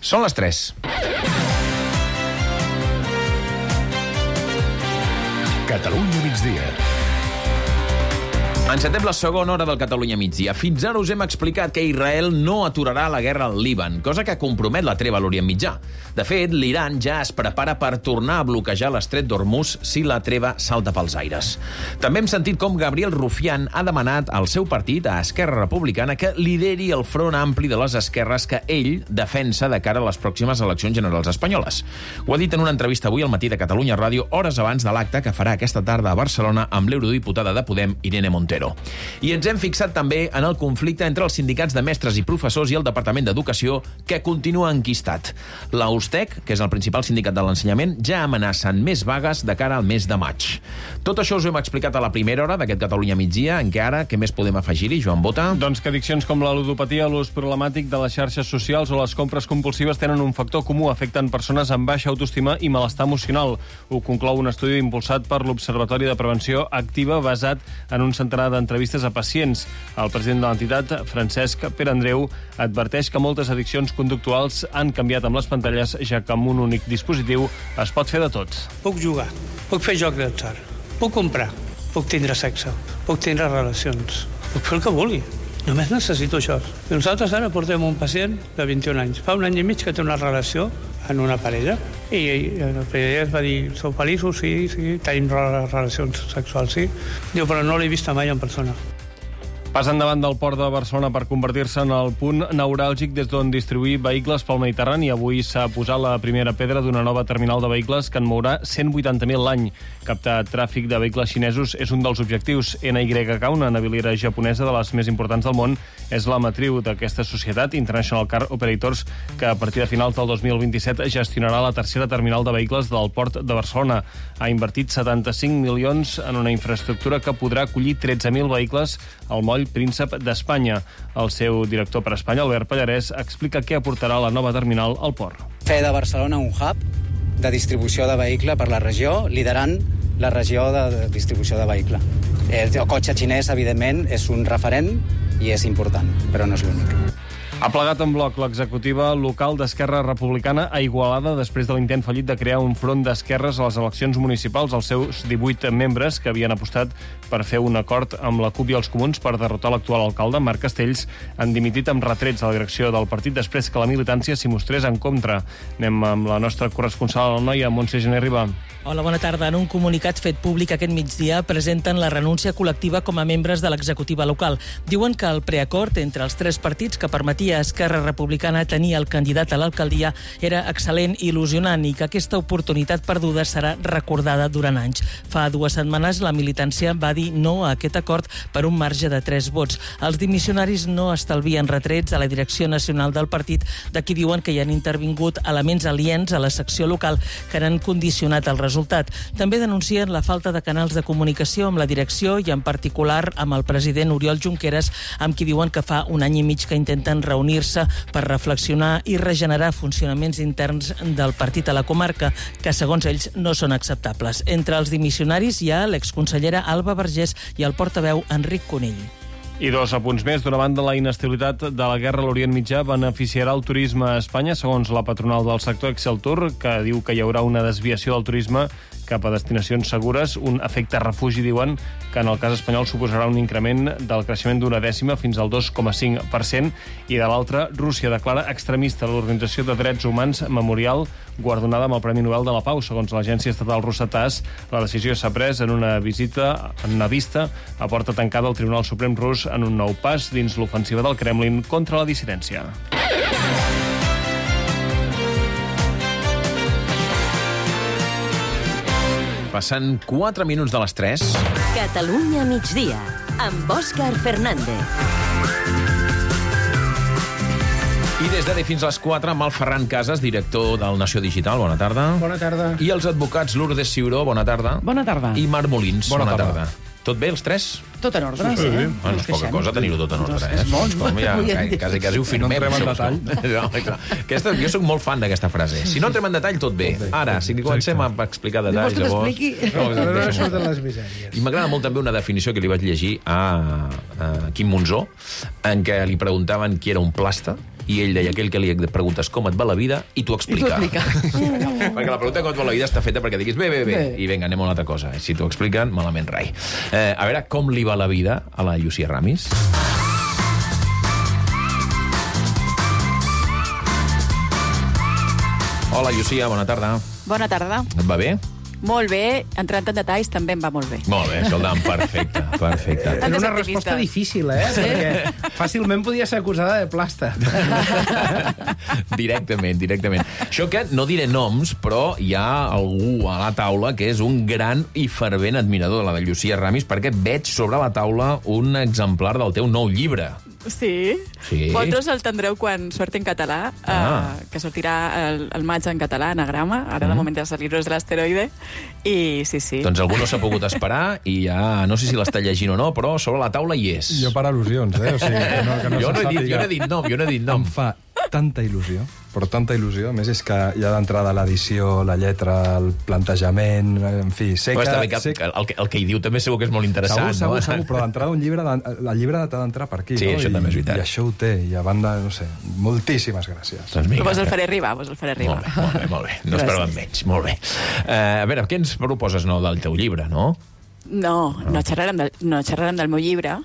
Són les 3. Catalunya migdia. Encetem la segona hora del Catalunya migdia. Fins ara us hem explicat que Israel no aturarà la guerra al Líban, cosa que compromet la treva a l'Orient Mitjà. De fet, l'Iran ja es prepara per tornar a bloquejar l'estret d'Hormuz si la treva salta pels aires. També hem sentit com Gabriel Rufián ha demanat al seu partit, a Esquerra Republicana, que lideri el front ampli de les esquerres que ell defensa de cara a les pròximes eleccions generals espanyoles. Ho ha dit en una entrevista avui al matí de Catalunya Ràdio, hores abans de l'acte que farà aquesta tarda a Barcelona amb l'eurodiputada de Podem, Irene Montero. I ens hem fixat també en el conflicte entre els sindicats de mestres i professors i el Departament d'Educació, que continua enquistat. La USTEC, que és el principal sindicat de l'ensenyament, ja amenacen més vagues de cara al mes de maig. Tot això us ho hem explicat a la primera hora d'aquest Catalunya migdia, en què ara, què més podem afegir-hi, Joan Bota? Doncs que addiccions com la ludopatia, l'ús problemàtic de les xarxes socials o les compres compulsives tenen un factor comú, afecten persones amb baixa autoestima i malestar emocional. Ho conclou un estudi impulsat per l'Observatori de Prevenció Activa basat en un centenar d'entrevistes a pacients. El president de l'entitat, Francesc Perandreu, adverteix que moltes addiccions conductuals han canviat amb les pantalles, ja que amb un únic dispositiu es pot fer de tot. Puc jugar, puc fer joc d'atzar, puc comprar, puc tindre sexe, puc tindre relacions, puc fer el que vulgui. Només necessito això. I nosaltres ara portem un pacient de 21 anys. Fa un any i mig que té una relació en una parella i la parella es va dir, sou feliços? Sí, tenim relacions sexuals, sí. Diu, però no l'he vista mai en persona. Pas endavant del port de Barcelona per convertir-se en el punt neuràlgic des d'on distribuir vehicles pel Mediterrani. Avui s'ha posat la primera pedra d'una nova terminal de vehicles que en mourà 180.000 l'any. Captar tràfic de vehicles xinesos és un dels objectius. NYK, una naviliera japonesa de les més importants del món, és la matriu d'aquesta societat, International Car Operators, que a partir de finals del 2027 gestionarà la tercera terminal de vehicles del port de Barcelona. Ha invertit 75 milions en una infraestructura que podrà acollir 13.000 vehicles al moll Príncep d'Espanya. El seu director per Espanya, Albert Pallarès, explica què aportarà la nova terminal al port. Fer de Barcelona un hub de distribució de vehicle per la regió, liderant la regió de distribució de vehicle. El cotxe xinès, evidentment, és un referent i és important, però no és l'únic. Ha plegat en bloc l'executiva local d'Esquerra Republicana a Igualada després de l'intent fallit de crear un front d'esquerres a les eleccions municipals. Els seus 18 membres, que havien apostat per fer un acord amb la CUP i els Comuns per derrotar l'actual alcalde, Marc Castells, han dimitit amb retrets a la direcció del partit després que la militància s'hi mostrés en contra. Anem amb la nostra corresponsal a la Noia, Montse Gené Ribà. Hola, bona tarda. En un comunicat fet públic aquest migdia presenten la renúncia col·lectiva com a membres de l'executiva local. Diuen que el preacord entre els tres partits que permetia a Esquerra Republicana tenir el candidat a l'alcaldia era excel·lent i il·lusionant i que aquesta oportunitat perduda serà recordada durant anys. Fa 2 setmanes la militància va dir no a aquest acord per un marge de 3 vots. Els dimissionaris no estalvien retrets a la direcció nacional del partit, de qui diuen que hi han intervingut elements aliens a la secció local que han condicionat el resultat. També denuncien la falta de canals de comunicació amb la direcció i en particular amb el president Oriol Junqueras, amb qui diuen que fa un any i mig que intenten reunir-se per reflexionar i regenerar funcionaments interns del partit a la comarca, que segons ells no són acceptables. Entre els dimissionaris hi ha l'exconsellera Alba Vergés i el portaveu Enric Conill. I 2 apunts més. D'una banda, la inestabilitat de la guerra a l'Orient Mitjà beneficiarà el turisme a Espanya, segons la patronal del sector Exceltur, que diu que hi haurà una desviació del turisme cap a destinacions segures, un efecte refugi, diuen, que en el cas espanyol suposarà un increment del creixement d'una dècima fins al 2,5%, i de l'altra, Rússia declara extremista l'Organització de Drets Humans Memorial, guardonada amb el Premi Nobel de la Pau. Segons l'agència estatal russa TASS, la decisió s'ha pres en una vista a porta tancada al Tribunal Suprem rus en un nou pas dins l'ofensiva del Kremlin contra la dissidència. Passen 4 minuts de les 3. Catalunya migdia, amb Òscar Fernández. I des d'ara fins a les 4, amb el Ferran Casas, director del Nació Digital. Bona tarda. Bona tarda. I els advocats Lourdes Ciuró, bona tarda. Bona tarda. I Marc Molins, bona tarda. Tot bé, els 3? Tot en ordre, sí. Bueno, és poca cosa tenir-ho tot en ordre, eh? Quasi ho firmem. No entrem en detall. Jo sóc molt fan d'aquesta frase. Si no entrem en detall, tot bé. Ara, si comencem a explicar detalls, llavors... No surten les misèries. I m'agrada molt també una definició que li vaig llegir a Quim Monzó, en què li preguntaven qui era un plasta, i ell deia aquell que li preguntes com et va la vida i t'ho explica. Perquè la pregunta com et va la vida està feta perquè diguis bé, i vinga, anem a una altra cosa. Si t'ho expliquen, malament rai. A veure, com li va la vida a la Llucia Ramis? Hola, Llucia, bona tarda. Bona tarda. Et va bé? Molt bé, entrant en detalls també em va molt bé. Molt bé, escolta'm, perfecte. Era una resposta difícil, sí? Perquè fàcilment podia ser acusada de plasta. Directament. Això que no diré noms, però hi ha algú a la taula que és un gran i fervent admirador de la de Llucia Ramis, perquè veig sobre la taula un exemplar del teu nou llibre. Sí? Vosaltres el tindreu quan surti en català, que sortirà el maig en català, anagrama, ara de moment dels libros de l'asteroide, i sí. Doncs algú no s'ha pogut esperar i ja no sé si l'està llegint o no, però sobre la taula hi és. Jo per al·lusions, O sigui, que no jo no he dit nom. Em fa tanta il·lusió, però tanta il·lusió. A més, és que hi ha d'entrada l'edició, la lletra, el plantejament, en fi, sé que... El que hi diu també segur que és molt interessant. Segur, però d'entrada el llibre t'ha d'entrar per aquí, sí, no? Això també és veritat. I això ho té, i a banda, no sé, moltíssimes gràcies. Però vos el faré arribar, Molt bé. No esperàvem menys, molt bé. A veure, què ens proposes del teu llibre, no? No xerrarem del meu llibre.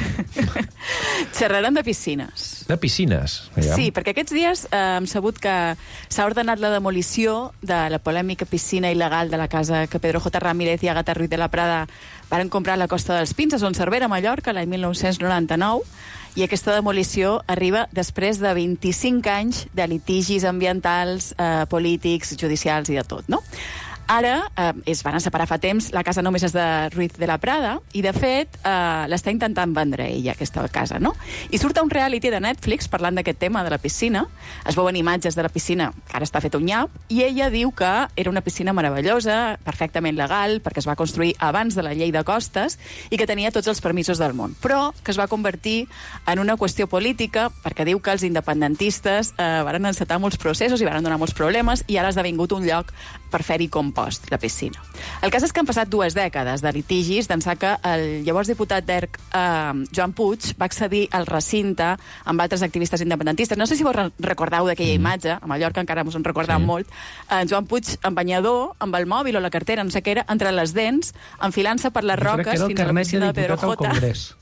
Xerrarem de piscines. De piscines? Sí, perquè aquests dies hem sabut que s'ha ordenat la demolició de la polèmica piscina il·legal de la casa que Pedro J. Ramírez i Agatha Ruiz de la Prada van comprar a la Costa dels Pins, a Son Cervera, a Mallorca, l'any 1999, i aquesta demolició arriba després de 25 anys de litigis ambientals, polítics, judicials i de tot, no? Ara es van separar fa temps, la casa només és de Ruiz de la Prada, i de fet l'està intentant vendre ella, aquesta casa, no? I surt un reality de Netflix parlant d'aquest tema de la piscina, es veuen imatges de la piscina, que ara està fet un nyap, i ella diu que era una piscina meravellosa, perfectament legal, perquè es va construir abans de la llei de costes i que tenia tots els permisos del món, però que es va convertir en una qüestió política perquè diu que els independentistes van encetar molts processos i van donar molts problemes i ara ha esdevingut un lloc per fer-hi compost, la piscina. El cas és que han passat 2 dècades de litigis d'ençà que el llavors diputat d'ERC, Joan Puig, va accedir al recinte amb altres activistes independentistes. No sé si vos recordeu d'aquella imatge, a Mallorca encara ens en recordàvem molt, Joan Puig en banyador, amb el mòbil o la cartera, no sé què era, entre les dents, enfilant-se per les roques fins a la piscina de Pedro J.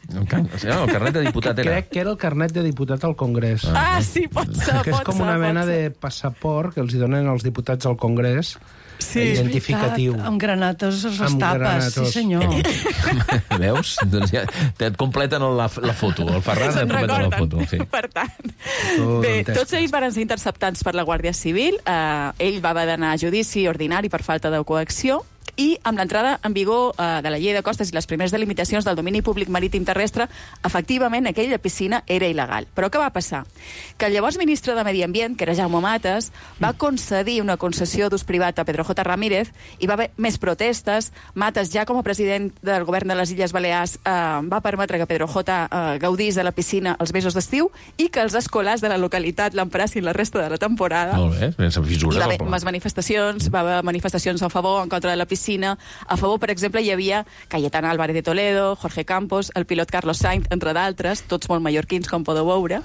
El carnet de diputat era? Crec que era el carnet de diputat al Congrés. Sí, pot ser. Que és com una mena de passaport que els donen els diputats al Congrés, identificatiu. Amb granates les tapes, sí senyor. Veus? Doncs ja et completen la foto, el Ferran et completa la foto. Sí. Per tant, bé, tots ells van ser interceptats per la Guàrdia Civil, ell va haver d'anar a judici ordinari per falta de coacció, i amb l'entrada en vigor de la llei de costes i les primeres delimitacions del domini públic marítim terrestre, efectivament aquella piscina era il·legal. Però què va passar? Que el llavors ministre de Medi Ambient, que era Jaume Matas, va concedir una concessió d'ús privat a Pedro J. Ramírez i va haver més protestes. Matas, ja com a president del govern de les Illes Balears, va permetre que Pedro J. Gaudís de la piscina els mesos d'estiu i que els escolars de la localitat l'emprassin la resta de la temporada. Molt bé, sense fissures. I va haver manifestacions, a favor, en contra de la piscina. A favor, per exemple, hi havia Cayetana Álvarez de Toledo, Jorge Campos, el pilot Carlos Sainz, entre d'altres, tots molt mallorquins, com podeu veure,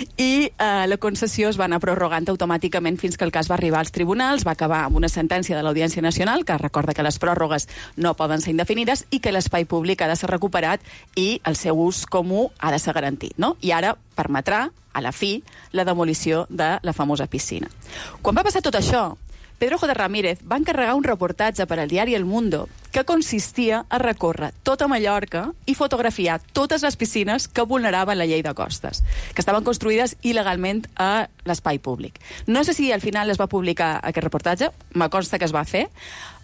i la concessió es va anar prorrogant automàticament fins que el cas va arribar als tribunals, va acabar amb una sentència de l'Audiència Nacional que recorda que les pròrrogues no poden ser indefinides i que l'espai públic ha de ser recuperat i el seu ús comú ha de ser garantit, no? I ara permetrà, a la fi, la demolició de la famosa piscina. Quan va passar tot això, Pedro J. Ramírez va encarregar un reportatge per al diari El Mundo que consistia a recórrer tota Mallorca i fotografiar totes les piscines que vulneraven la llei de costes, que estaven construïdes il·legalment a l'espai públic. No sé si al final es va publicar aquest reportatge, me consta que es va fer,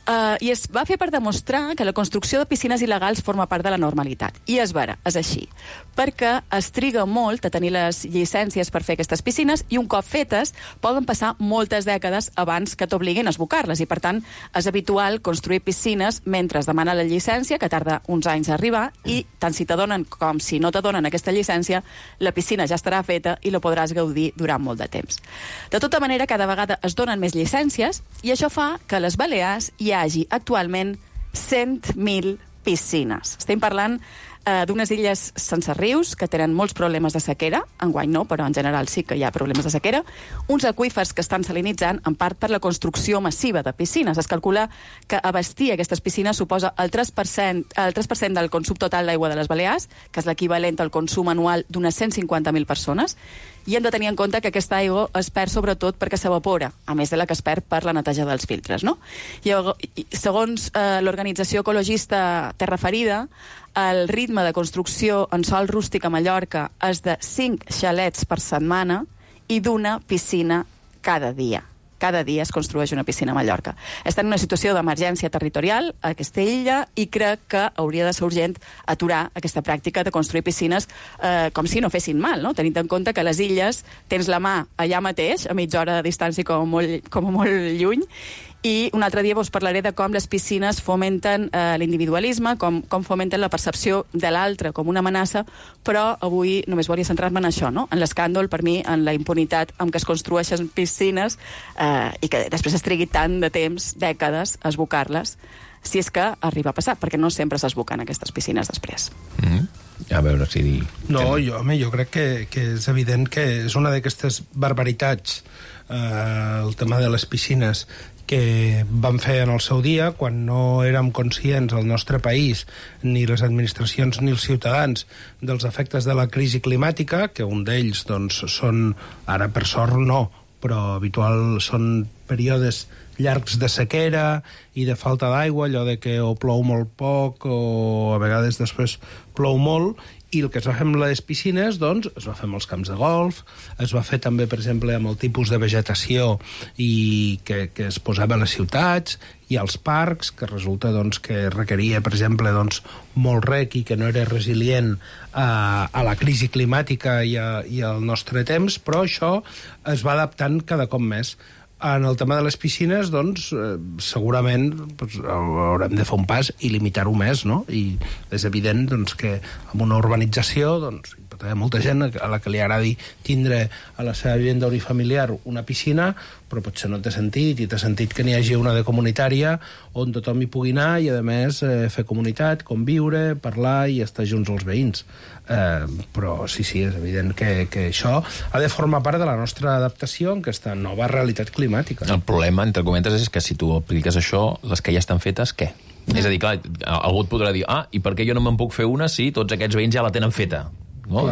i es va fer per demostrar que la construcció de piscines il·legals forma part de la normalitat. I és vera, és així. Perquè es triga molt a tenir les llicències per fer aquestes piscines i un cop fetes poden passar moltes dècades abans que t'obliguin a esbocar-les i per tant és habitual construir piscines mentre es demana la llicència, que tarda uns anys a arribar, i tant si te donen com si no te donen aquesta llicència, la piscina ja estarà feta i la podràs gaudir durant molt de temps. De tota manera, cada vegada es donen més llicències i això fa que a les Balears hi hagi actualment 100.000 piscines. Estem parlant d'unes illes sense rius, que tenen molts problemes de sequera, enguany no, però en general sí que hi ha problemes de sequera, uns aqüífers que estan salinitzant, en part per la construcció massiva de piscines. Es calcula que abastir aquestes piscines suposa el 3% del consum total d'aigua de les Balears, que és l'equivalent al consum anual d'unes 150.000 persones, i hem de tenir en compte que aquesta aigua es perd sobretot perquè s'evapora, a més de la que es perd per la neteja dels filtres, no? I segons l'organització ecologista Terra Ferida, el ritme de construcció en sòl rústic a Mallorca és de 5 xalets per setmana i d'una piscina cada dia. Cada dia es construeix una piscina a Mallorca. Està en una situació d'emergència territorial a aquesta illa i crec que hauria de ser urgent aturar aquesta pràctica de construir piscines com si no fessin mal, no? Tenint en compte que les illes tens la mà allà mateix, a mitja hora de distància com a molt lluny, i un altre dia us parlaré de com les piscines fomenten l'individualisme, com fomenten la percepció de l'altre com una amenaça, però avui només volia centrar-me en això, no? En l'escàndol, per mi, en la impunitat amb què es construeixen piscines i que després es trigui tant de temps, dècades, a esbocar-les, si és que arriba a passar, perquè no sempre s'esboquen aquestes piscines després. A veure si... No, jo crec que és evident que és una d'aquestes barbaritats, el tema de les piscines, que vam fer en el seu dia, quan no érem conscients al nostre país, ni les administracions ni els ciutadans, dels efectes de la crisi climàtica, que un d'ells doncs, són, ara per sort no, però habitual són períodes llargs de sequera i de falta d'aigua, allò de que o plou molt poc o a vegades després plou molt, i el que es va fer amb les piscines, doncs, es va fer amb els camps de golf, es va fer també, per exemple, amb el tipus de vegetació que es posava a les ciutats i als parcs, que resulta doncs, que requeria, per exemple, doncs, molt rec i que no era resilient a la crisi climàtica i al nostre temps, però això es va adaptant cada cop més. En el tema de les piscines, doncs, segurament haurem de fer un pas i limitar-ho més, no? I és evident doncs, que en una urbanització doncs, hi pot haver molta gent a la que li agradi tindre a la seva vivenda unifamiliar una piscina, però potser no té sentit, i té sentit que n'hi hagi una de comunitària on tothom hi pugui anar i, a més, fer comunitat, conviure, parlar i estar junts els veïns. Però sí, és evident que això ha de formar part de la nostra adaptació en aquesta nova realitat climàtica. El problema, entre cometes, és que si tu apliques això, les que ja estan fetes, què? És a dir, clar, algú et podrà dir i per què jo no me'n puc fer una si tots aquests veïns ja la tenen feta? No?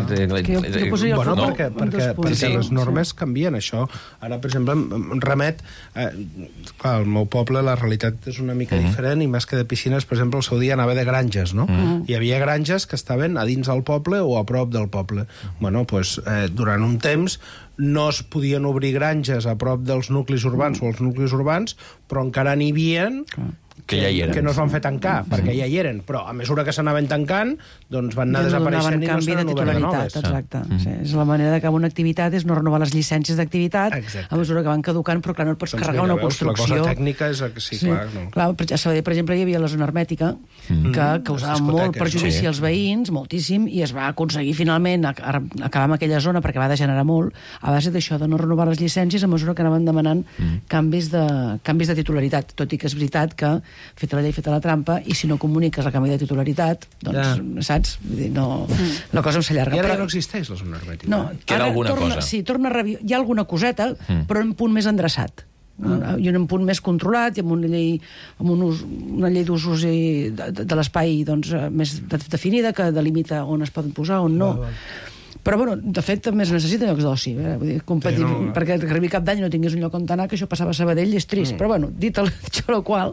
Perquè les normes canvien, això. Ara, per exemple, em remet... Clar, al meu poble la realitat és una mica diferent, i més que de piscines, per exemple, el seu dia anava de granges, no? Hi havia granges que estaven a dins del poble o a prop del poble. Bueno, doncs, durant un temps no es podien obrir granges a prop dels nuclis urbans o els nuclis urbans, però encara n'hi havien... que ja hi eren. Que no es van fer tancar, perquè ja hi eren, però a mesura que s'anaven tancant, doncs van anar desapareixent i no se n'obren noves. Exacte. Sí, és la manera d'acabar una activitat és no renovar les llicències d'activitat a mesura que van caducant, però clar, no et pots carregar una construcció. La cosa tècnica és que sí, clar. No. Clar, a Sabadell, per exemple, hi havia la zona hermètica que causava molt perjudici als veïns, moltíssim, i es va aconseguir finalment acabar amb aquella zona perquè va degenerar molt a base d'això, de no renovar les llicències a mesura que anaven demanant canvis de titularitat, tot i que és veritat que feta la llei, feta la trampa, i si no comuniques el canvi de titularitat, doncs, saps? No, la cosa s'allarga. I ara ja no existeix la zona hermètica. No, queda alguna cosa. Sí, torna a reviure. Hi ha alguna coseta, però en un punt més endreçat. I en un punt més controlat, i amb una llei d'usos de l'espai doncs, més definida, que delimita on es poden posar, on no. Però, bueno, de fet, també es necessita llocs d'oci, perquè arribi cap d'any no tingués un lloc on anar, que això passava a Sabadell i és trist. Però, bueno, dit el qual,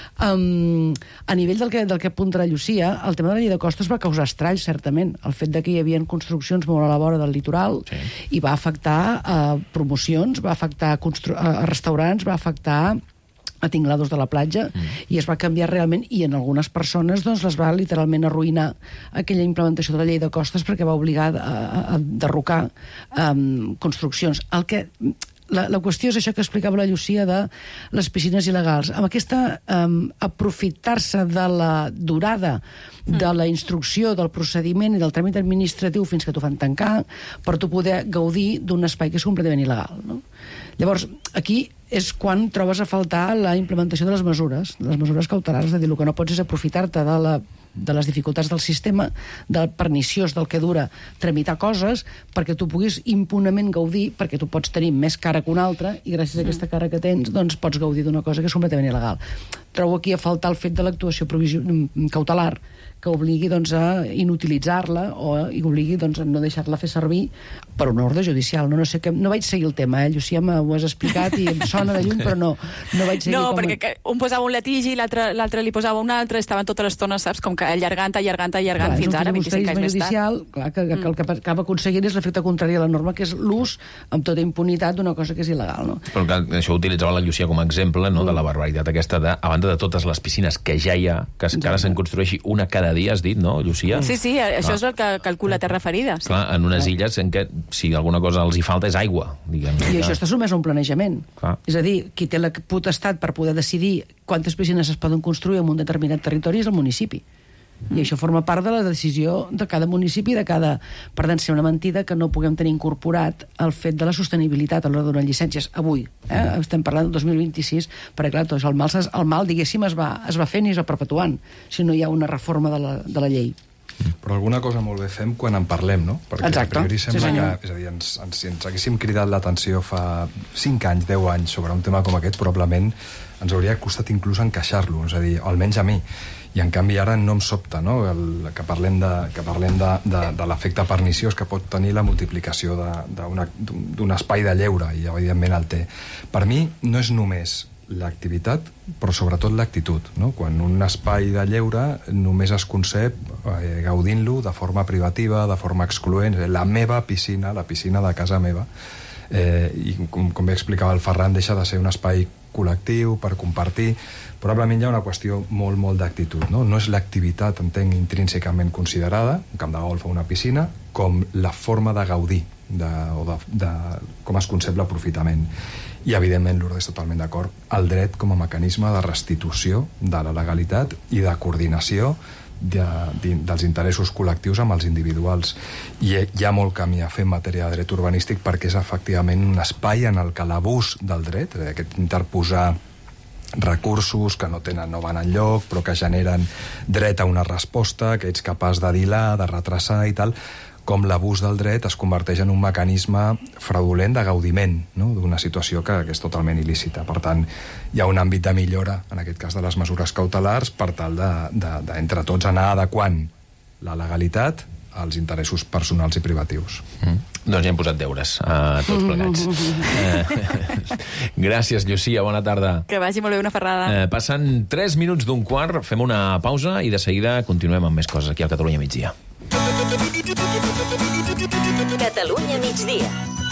a nivell del que apunta la Llucia, el tema de la llei de costes va causar estralls, certament. El fet de que hi havia construccions molt a la vora del litoral i va afectar promocions, va afectar restaurants, va afectar a tinglados de la platja, i es va canviar realment, i en algunes persones doncs, les va literalment arruïnar aquella implementació de la llei de costes, perquè va obligar a derrocar construccions. La qüestió és això que explicava la Llucia de les piscines il·legals. Amb aquesta aprofitar-se de la durada de la instrucció, del procediment i del tràmit administratiu fins que t'ho fan tancar, per tu poder gaudir d'un espai que és completament il·legal. No? Llavors, aquí és quan trobes a faltar la implementació de les mesures cautelars, és a dir, el que no pots és aprofitar-te de la de les dificultats del sistema, del perniciós del que dura tramitar coses, perquè tu puguis impunament gaudir, perquè tu pots tenir més cara que una altra, i gràcies a aquesta cara que tens, doncs pots gaudir d'una cosa que és completament il·legal. Trobo aquí a faltar el fet de l'actuació cautelar, que obligui doncs, a inutilitzar-la o obligui doncs, a no deixar-la fer servir per una ordre judicial. No sé què, no vaig seguir el tema, Llucia, m'ho has explicat i em sona de lluny, però no vaig seguir. No, perquè un posava un litigi, l'altre li posava un altre, estaven tota l'estona, saps, com que allargant, fins ara, 25 anys més tard. Clar, que el que acaba aconseguint és l'efecte contrari a la norma, que és l'ús amb tota impunitat d'una cosa que és il·legal. No? Però que això utilitzava la Llucia com a exemple, no, de la barbaritat aquesta, a banda de totes les piscines que ja hi ha, que ara se'n construeixi una cada dia, has dit, no, Llucia? Sí, això és el que calcula Terra Ferida. Clar, en unes illes en què si alguna cosa els hi falta és aigua, diguem. I això està sotmès a un planejament. Clar. És a dir, qui té la potestat per poder decidir quantes piscines es poden construir en un determinat territori és el municipi. I això forma part de la decisió de cada municipi, per tant, ser una mentida que no puguem tenir incorporat el fet de la sostenibilitat a l'hora de donar llicències avui. Estem parlant del 2026, perquè clar, doncs el mal, diguéssim, es va fent i es va perpetuant, si no hi ha una reforma de la llei. Però alguna cosa molt bé fem quan en parlem, no? Perquè exacte. A priori sembla que, és a dir, si ens haguéssim cridat l'atenció fa 5 anys, 10 anys sobre un tema com aquest, probablement ens hauria costat inclús encaixar-lo, és a dir, almenys a mi. I en canvi ara no em sobta, no? Que parlem de l'efecte perniciós que pot tenir la multiplicació d'un espai de lleure, i evidentment el té. Per mi no és només l'activitat, però sobretot l'actitud, no? Quan un espai de lleure només es concep gaudint-lo de forma privativa, de forma excloent, la meva piscina, la piscina de casa meva, i com bé explicava el Ferran, deixa de ser un espai col·lectiu, per compartir. Probablement hi ha una qüestió molt d'actitud, no? No és l'activitat, entenc, intrínsecament considerada, un camp de golf o una piscina, com la forma de gaudir de com es concep l'aprofitament. I, evidentment, l'Urde és totalment d'acord, el dret com a mecanisme de restitució de la legalitat i de coordinació dels interessos col·lectius amb els individuals. I hi ha molt camí a fer en matèria de dret urbanístic perquè és efectivament un espai en el que l'abús del dret, aquest interposar recursos que no van enlloc però que generen dret a una resposta que ets capaç de dilar, de retrasar i tal, com l'abús del dret es converteix en un mecanisme fraudulent de gaudiment, no? D'una situació que és totalment il·lícita. Per tant, hi ha un àmbit de millora, en aquest cas de les mesures cautelars, per tal d'entre tots anar adequant la legalitat als interessos personals i privatius. Doncs ja hem posat deures a tots plegats. Gràcies, Llucia, bona tarda. Que vagi molt bé una ferrada. Passen 3 minuts d'un quart, fem una pausa i de seguida continuem amb més coses aquí al Catalunya Migdia. Catalunya Migdia.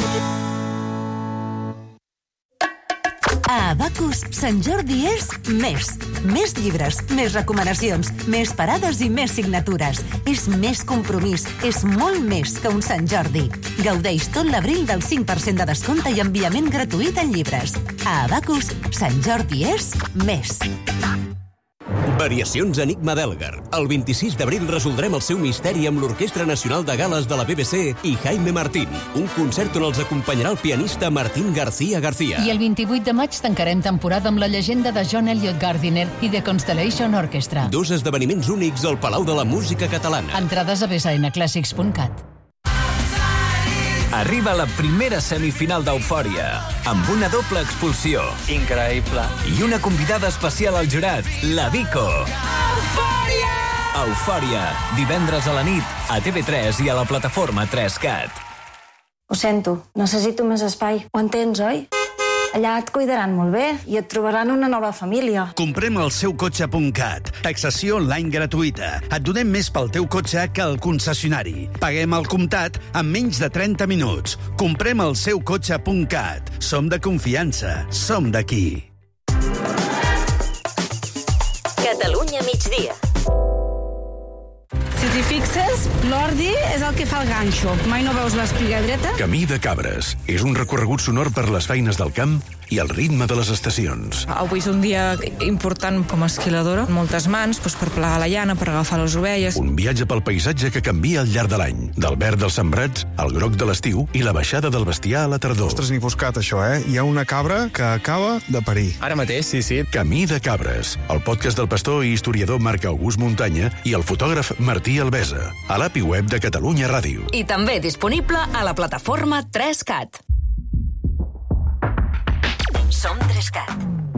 A Abacus, Sant Jordi és més. Més llibres, més recomanacions, més parades i més signatures. És més compromís, és molt més que un Sant Jordi. Gaudeix tot l'abril del 5% de descompte i enviament gratuït en llibres. A Abacus, Sant Jordi és més. Variacions Enigma d'Elgar. El 26 d'abril resoldrem el seu misteri amb l'Orquestra Nacional de Gales de la BBC i Jaime Martín. Un concert on els acompanyarà el pianista Martín García García. I el 28 de maig tancarem temporada amb la llegenda de John Elliot Gardiner i The Constellation Orchestra. 2 esdeveniments únics al Palau de la Música Catalana. Entrades a bsnclassics.cat. Arriba la primera semifinal d'Eufòria, amb una doble expulsió. Increïble. I una convidada especial al jurat, la Vico. Eufòria! Eufòria, divendres a la nit, a TV3 i a la plataforma 3CAT. Ho sento, necessito més espai. Ho entens, oi? Allà et cuidaran molt bé i et trobaran una nova família. Comprem el seukotxe.cat. Taxació online gratuïta. Et donem més pel teu cotxe que al concessionari. Paguem al comptat en menys de 30 minuts. Comprem el seukotxe.cat. Som de confiança. Som d'aquí. Catalunya Migdia. Si t'hi fixes, l'ordi és el que fa el ganxo. Mai no veus l'espiga dreta? Camí de Cabres és un recorregut sonor per les feines del camp i el ritme de les estacions. Avui és un dia important com a esquiladora, moltes mans per plegar la llana, per agafar les ovelles. Un viatge pel paisatge que canvia al llarg de l'any, del verd dels sembrats al groc de l'estiu i la baixada del bestiar a la tardor. Ostres, ni buscat això, Hi ha una cabra que acaba de parir. Ara mateix, sí. Camí de cabres, el podcast del pastor i historiador Marc August Muntanya i el fotògraf Martí Albesa, a l'API web de Catalunya Ràdio. I també disponible a la plataforma 3CAT. Som 3CAT.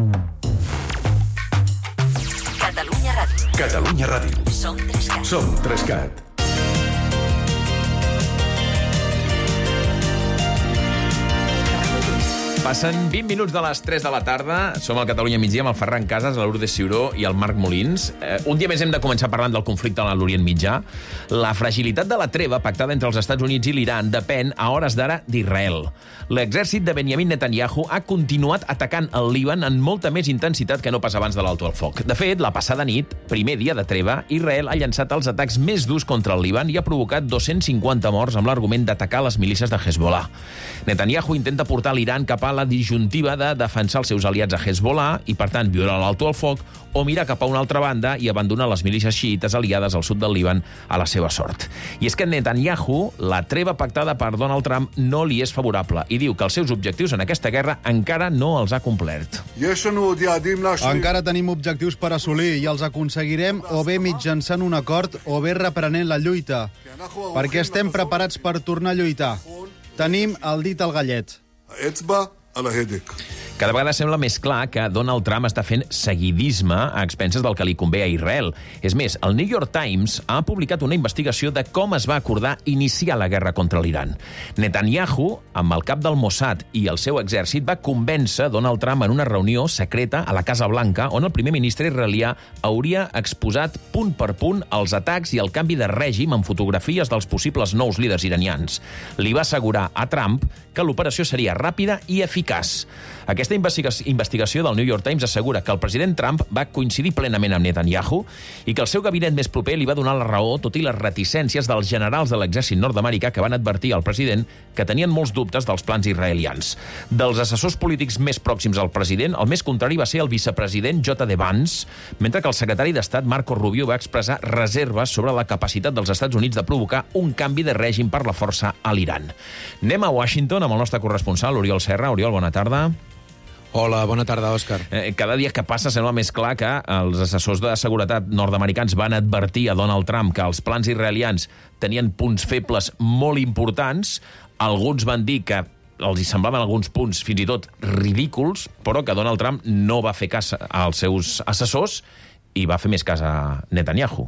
Catalunya Ràdio. Catalunya Ràdio. Som 3CAT. Som 3CAT. Passen 20 minuts de les 3 de la tarda. Som al Catalunya Migdia amb el Ferran Casas, la Lourdes Ciuró i el Marc Molins. Un dia més hem de començar parlant del conflicte a l'Orient Mitjà. La fragilitat de la treva pactada entre els Estats Units i l'Iran depèn, a hores d'ara, d'Israel. L'exèrcit de Benjamin Netanyahu ha continuat atacant el Líban en molta més intensitat que no pas abans de l'alto al foc. De fet, la passada nit, primer dia de treva, Israel ha llançat els atacs més durs contra el Líban i ha provocat 250 morts amb l'argument d'atacar les milícies de Hezbollah. Netanyahu intenta portar l'Iran cap a la disjuntiva de defensar els seus aliats a Hezbollah i, per tant, violar l'alto al foc o mirar cap a una altra banda i abandonar les milícies xiites aliades al sud del Líban a la seva sort. I és que Netanyahu, la treva pactada per Donald Trump, no li és favorable i diu que els seus objectius en aquesta guerra encara no els ha complert. Encara tenim objectius per assolir i els aconseguirem o bé mitjançant un acord o bé reprenent la lluita, perquè estem preparats per tornar a lluitar. Tenim el dit al gallet. Cada vegada sembla més clar que Donald Trump està fent seguidisme a expenses del que li convé a Israel. És més, el New York Times ha publicat una investigació de com es va acordar iniciar la guerra contra l'Iran. Netanyahu, amb el cap del Mossad i el seu exèrcit, va convèncer Donald Trump en una reunió secreta a la Casa Blanca on el primer ministre israelià hauria exposat punt per punt els atacs i el canvi de règim amb fotografies dels possibles nous líders iranians. Li va assegurar a Trump que l'operació seria ràpida i eficaç. Aquesta investigació del New York Times assegura que el president Trump va coincidir plenament amb Netanyahu i que el seu gabinet més proper li va donar la raó, tot i les reticències dels generals de l'exèrcit nord-americà que van advertir al president que tenien molts dubtes dels plans israelians. Dels assessors polítics més pròxims al president, el més contrari va ser el vicepresident J.D. Vance, mentre que el secretari d'Estat Marco Rubio va expressar reserves sobre la capacitat dels Estats Units de provocar un canvi de règim per la força a l'Iran. Anem a Washington amb el nostre corresponsal, Oriol Serra. Oriol, bona tarda. Hola, bona tarda, Òscar. Cada dia que passa sembla més clar que els assessors de seguretat nord-americans van advertir a Donald Trump que els plans israelians tenien punts febles molt importants. Alguns van dir que els hi semblaven alguns punts fins i tot ridículs, però que Donald Trump no va fer cas als seus assessors i va fer més cas a Netanyahu.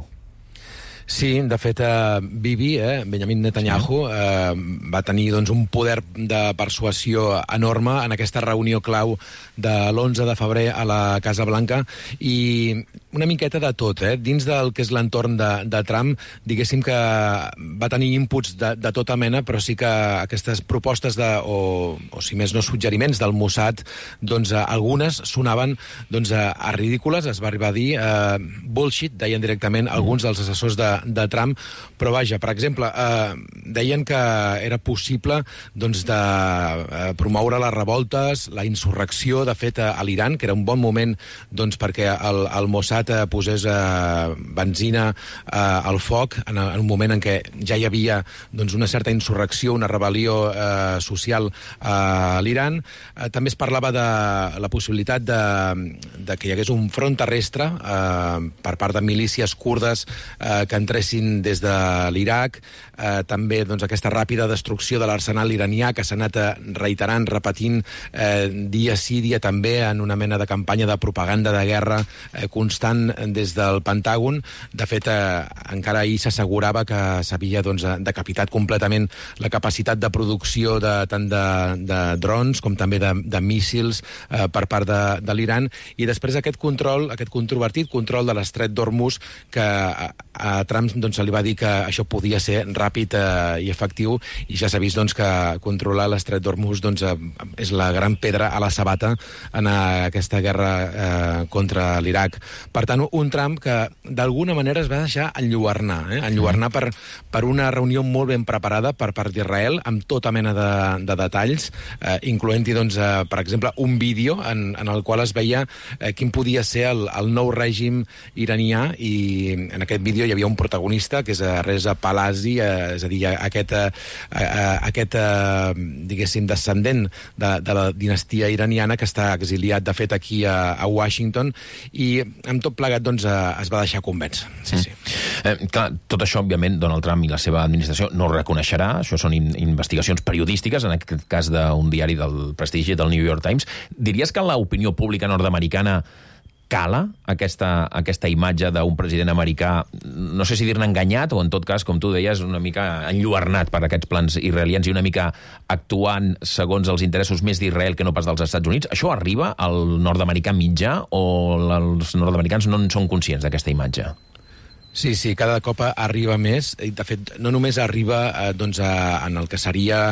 Sí, de fet, Bibi, Benjamin Netanyahu, va tenir un poder de persuasió enorme en aquesta reunió clau de l'11 de febrer a la Casa Blanca i una miqueta de tot. Dins del que és l'entorn de Trump, diguéssim que va tenir inputs de tota mena, però sí que aquestes propostes o si més no suggeriments del Mossad, algunes sonaven a ridícules, es va arribar a dir bullshit, deien directament alguns dels assessors de Trump, però vaja, per exemple, deien que era possible de promoure les revoltes, la insurrecció, de fet, a l'Iran, que era un bon moment perquè el Mossad posés benzina al foc en un moment en què ja hi havia una certa insurrecció, una rebel·lió social a l'Iran. També es parlava de la possibilitat de que hi hagués un front terrestre per part de milícies kurdes que entressin des de l'Iraq, també aquesta ràpida destrucció de l'arsenal iranià que s'ha anat reiterant, repetint dia sí, dia també, en una mena de campanya de propaganda de guerra constant des del Pentàgon. De fet, encara ahir s'assegurava que s'havia decapitat completament la capacitat de producció tant de drons com també de míssils per part de l'Iran, i després aquest control, aquest controvertit control de l'estret d'Hormuz que Trump Trump doncs, se li va dir que això podia ser ràpid i efectiu, i ja s'ha vist doncs, que controlar l'estret d'Hormuz doncs, és la gran pedra a la sabata en aquesta guerra contra l'Iraq. Per tant, un Trump que d'alguna manera es va deixar enlluernar, enlluernar per una reunió molt ben preparada per part d'Israel, amb tota mena de detalls, incloent-hi, doncs, per exemple, un vídeo en el qual es veia quin podia ser el nou règim iranià, i en aquest vídeo hi havia un protagonista, que és Reza Pahlavi, és a dir, aquest diguéssim, descendent de la dinastia iraniana, que està exiliat, de fet, aquí a Washington, i amb tot plegat doncs, es va deixar convèncer. Sí. Clar, tot això, òbviament, Donald Trump i la seva administració no ho reconeixerà. Això són investigacions periodístiques, en aquest cas d'un diari del prestigi del New York Times. Diries que l'opinió pública nord-americana cala aquesta imatge d'un president americà, no sé si dir-ne enganyat, o en tot cas, com tu deies, una mica enlluernat per aquests plans israelians i una mica actuant segons els interessos més d'Israel que no pas dels Estats Units? Això arriba al nord-americà mitjà, o els nord-americans no en són conscients d'aquesta imatge? Sí, cada cop arriba més, i de fet no només arriba en el que seria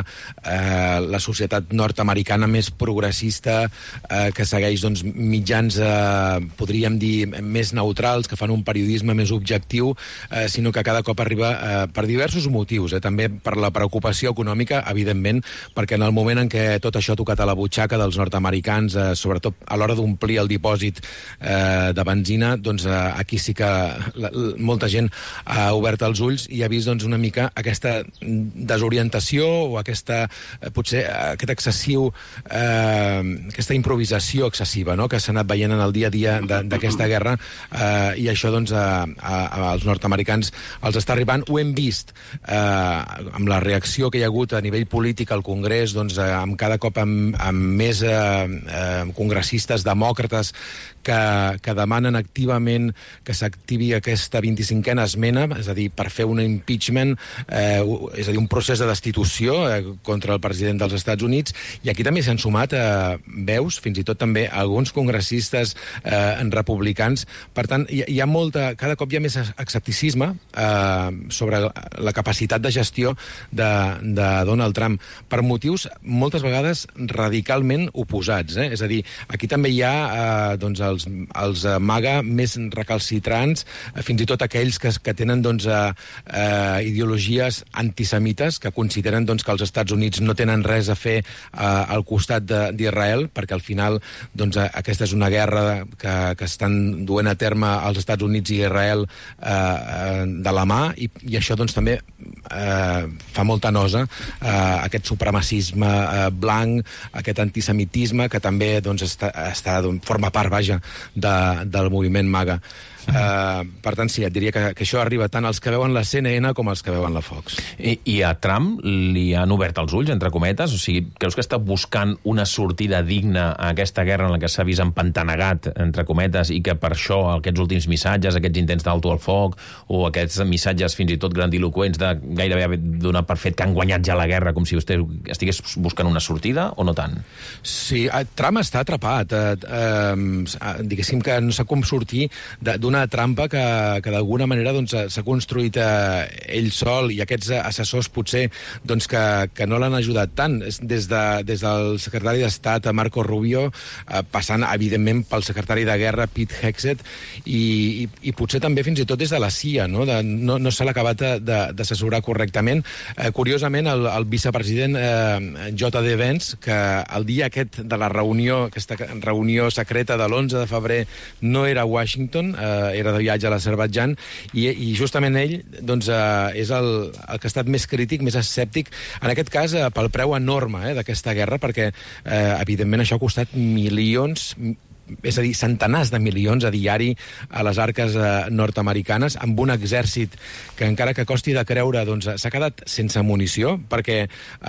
la societat nord-americana més progressista, que segueix mitjans, podríem dir, més neutrals, que fan un periodisme més objectiu, sinó que cada cop arriba per diversos motius, també per la preocupació econòmica, evidentment, perquè en el moment en què tot això ha tocat a la butxaca dels nord-americans, sobretot a l'hora d'omplir el dipòsit de benzina, doncs aquí sí que molta gent ha obert els ulls i ha vist una mica aquesta desorientació o potser aquest excessiu, aquesta improvisació excessiva, no?, que s'ha anat veient en el dia a dia d'aquesta guerra, i això als nord-americans els està arribant. Ho hem vist amb la reacció que hi ha hagut a nivell polític al Congrés, amb cada cop amb més congressistes demòcrates que demanen activament que s'activi aquesta 25a esmena, és a dir, per fer un impeachment, és a dir, un procés de destitució contra el president dels Estats Units, i aquí també s'han sumat veus, fins i tot també alguns congressistes republicans. Per tant, hi ha cada cop hi ha més escepticisme sobre la capacitat de gestió de Donald Trump, per motius moltes vegades radicalment oposats. És a dir, aquí també hi ha els MAGA més recalcitrants, fins i tot aquells que tenen ideologies antisemites, que consideren que els Estats Units no tenen res a fer al costat d'Israel, perquè al final aquesta és una guerra que estan duent a terme els Estats Units i Israel de la mà, i això també fa molta nosa, aquest supremacisme blanc, aquest antisemitisme que també forma part, vaja, del moviment MAGA. Per tant, sí, et diria que això arriba tant als que veuen la CNN com als que veuen la Fox. I a Trump li han obert els ulls, entre cometes? O sigui, creus que està buscant una sortida digna a aquesta guerra en la que s'ha vist empantanegat, entre cometes, i que per això aquests últims missatges, aquests intents d'alto al foc, o aquests missatges fins i tot grandiloquents de gairebé haver donat per fet que han guanyat ja la guerra, com si vostè estigués buscant una sortida, o no tant? Sí, Trump està atrapat. Diguéssim que no sap com sortir d'una trampa que d'alguna manera s'ha construït ell sol, i aquests assessors potser que no l'han ajudat tant, des del secretari d'Estat Marco Rubio, passant evidentment pel secretari de Guerra Pete Hegseth, i potser també fins i tot des de la CIA, no se l'ha acabat d'assessorar correctament. Curiosament, el vicepresident J.D. Vance, que el dia aquest de la reunió, aquesta reunió secreta de l'11 de febrer, no era a Washington, era de viatge a l'Azerbaidjan, i justament ell és el que ha estat més crític, més escèptic, en aquest cas pel preu enorme d'aquesta guerra, perquè evidentment això ha costat milions, és a dir, centenars de milions a diari a les arques nord-americanes, amb un exèrcit que, encara que costi de creure, s'ha quedat sense munició, perquè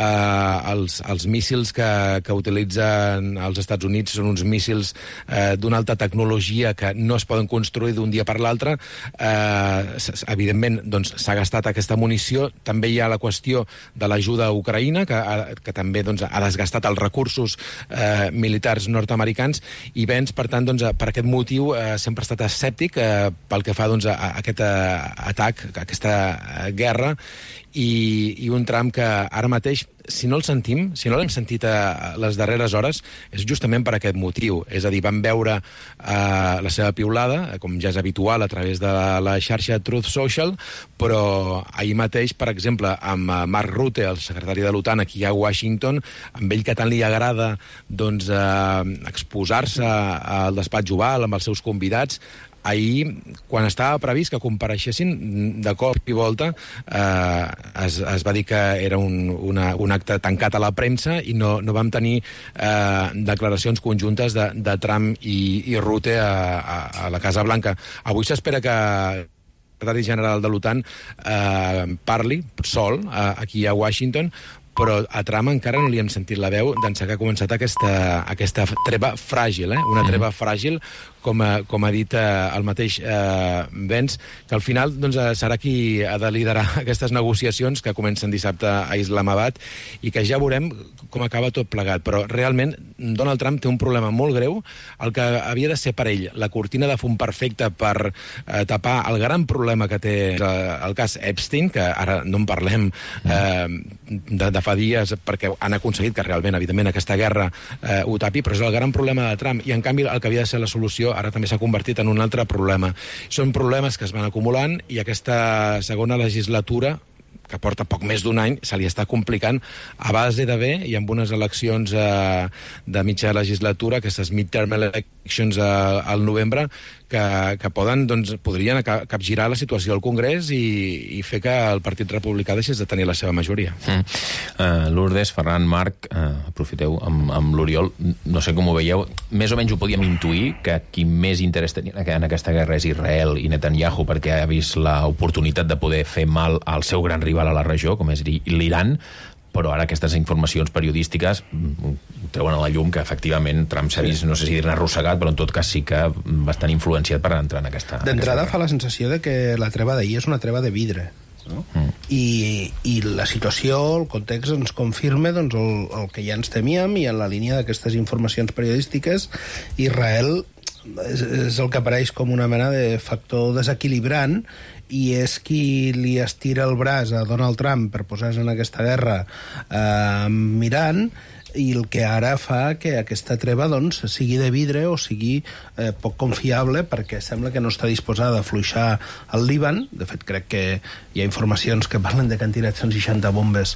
els míssils que utilitzen els Estats Units són uns míssils d'una alta tecnologia que no es poden construir d'un dia per l'altre. Evidentment, s'ha gastat aquesta munició. També hi ha la qüestió de l'ajuda a Ucraïna, que també ha desgastat els recursos militars nord-americans, i Vance abans, per tant, doncs, per aquest motiu sempre ha estat escèptic pel que fa doncs, a aquest atac, a aquesta guerra, i un Trump que ara mateix, si no el sentim, si no l'hem sentit a les darreres hores, és justament per aquest motiu. És a dir, vam veure la seva piulada, com ja és habitual, a través de la xarxa Truth Social, però ahir mateix, per exemple, amb Mark Rutte, el secretari de l'OTAN aquí a Washington, amb ell que tant li agrada doncs, exposar-se al despatx Oval amb els seus convidats, ahir, quan estava previst que compareixessin, de cop i volta es va dir que era un acte tancat a la premsa i no vam tenir declaracions conjuntes de Trump i Rutte a la Casa Blanca. Avui s'espera que el secretari general de l'OTAN parli sol aquí a Washington, però a Trump encara no li hem sentit la veu d'ençà que ha començat aquesta treva fràgil, una treva fràgil, com ha dit el mateix Vance, que al final doncs, serà qui ha de liderar aquestes negociacions que comencen dissabte a Islamabad i que ja veurem com acaba tot plegat. Però realment Donald Trump té un problema molt greu, el que havia de ser per ell la cortina de fum perfecta per tapar el gran problema que té el cas Epstein, que ara no en parlem de fa dies perquè han aconseguit que realment, evidentment, aquesta guerra ho tapi, però és el gran problema de Trump. I, en canvi, el que havia de ser la solució ara també s'ha convertit en un altre problema. Són problemes que es van acumulant i aquesta segona legislatura, que porta poc més d'un any, se li està complicant a base de bé i amb unes eleccions de mitja legislatura, aquestes midterm elections al novembre, que podrien capgirar la situació al Congrés i fer que el Partit Republicà deixés de tenir la seva majoria. Lourdes, Ferran, Marc, aprofiteu amb l'Oriol, no sé com ho veieu, més o menys ho podíem intuir que qui més interès tenia en aquesta guerra és Israel i Netanyahu, perquè ha vist l'oportunitat de poder fer mal al seu gran rival a la regió, com és l'Iran, però ara aquestes informacions periodístiques treuen a la llum que efectivament Trump s'ha vist, no sé si dir-ne arrossegat, però en tot cas sí que bastant influenciat per entrar en aquesta... D'entrada fa la sensació de que la treva d'ahir és una treva de vidre, no? I la situació, el context ens confirma doncs, el que ja ens temíem, i en la línia d'aquestes informacions periodístiques Israel és el que apareix com una mena de factor desequilibrant i és qui li estira el braç a Donald Trump per posar-se en aquesta guerra amb Iran, i el que ara fa que aquesta treva doncs, sigui de vidre o sigui poc confiable, perquè sembla que no està disposada a afluixar el Líban. De fet, crec que hi ha informacions que parlen de que han tirat 160 bombes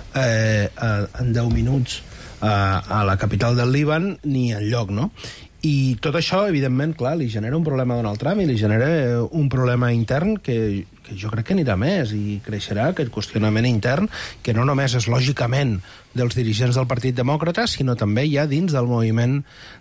en 10 minuts a la capital del Líban, ni enlloc, no? I tot això, evidentment, clar, li genera un problema a Donald Trump i li genera un problema intern que jo crec que anirà més i creixerà aquest qüestionament intern, que no només és lògicament dels dirigents del Partit Demòcrata, sinó també ja dins del moviment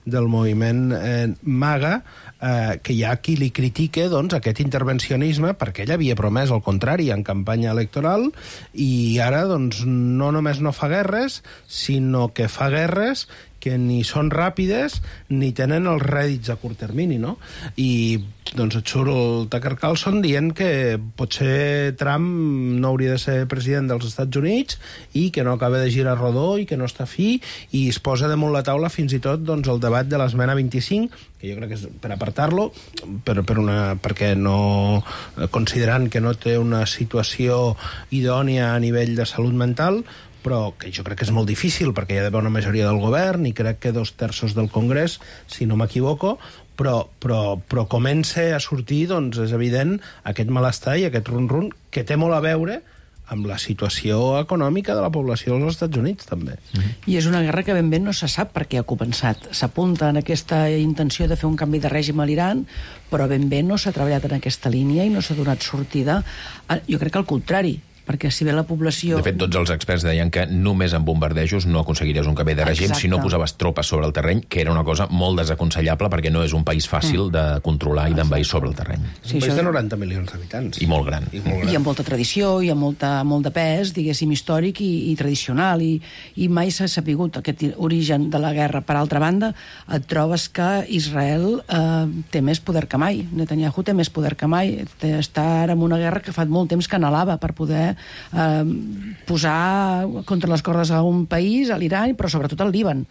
MAGA, que hi ha qui li critica doncs, aquest intervencionisme, perquè ell havia promès el contrari en campanya electoral, i ara doncs, no només no fa guerres, sinó que fa guerres que ni són ràpides ni tenen els rèdits a curt termini, no? I doncs et surt el Tucker Carlson dient que potser Trump no hauria de ser president dels Estats Units i que no acaba de girar rodó i que no està fi, i es posa damunt la taula fins i tot doncs, el debat de l'esmena 25, que jo crec que és per apartar-lo, perquè no, considerant que no té una situació idònia a nivell de salut mental, però que jo crec que és molt difícil perquè hi ha d'haver una majoria del govern i crec que 2/3 del Congrés, si no m'equivoco, però comença a sortir, doncs és evident, aquest malestar i aquest run-run que té molt a veure amb la situació econòmica de la població dels Estats Units, també. I és una guerra que ben bé no se sap per què ha començat. S'apunta en aquesta intenció de fer un canvi de règim a l'Iran, però ben bé no s'ha treballat en aquesta línia i no s'ha donat sortida. Jo crec que al contrari, perquè si bé la població... De fet, tots els experts deien que només amb bombardejos no aconseguiries un canvi de règim. Exacte. Si no posaves tropes sobre el terreny, que era una cosa molt desaconsellable perquè no és un país fàcil de controlar i d'envair sobre el terreny. És un país de 90 milions d'habitants. I molt gran. I amb molta tradició, i amb molt de pes, diguéssim, històric i tradicional, i mai s'ha sapigut aquest origen de la guerra. Per altra banda, et trobes que Israel té més poder que mai. Netanyahu té més poder que mai. Està ara en una guerra que fa molt temps que anhelava per poder posar contra les cordes a un país, a l'Iran, però sobretot al Líban,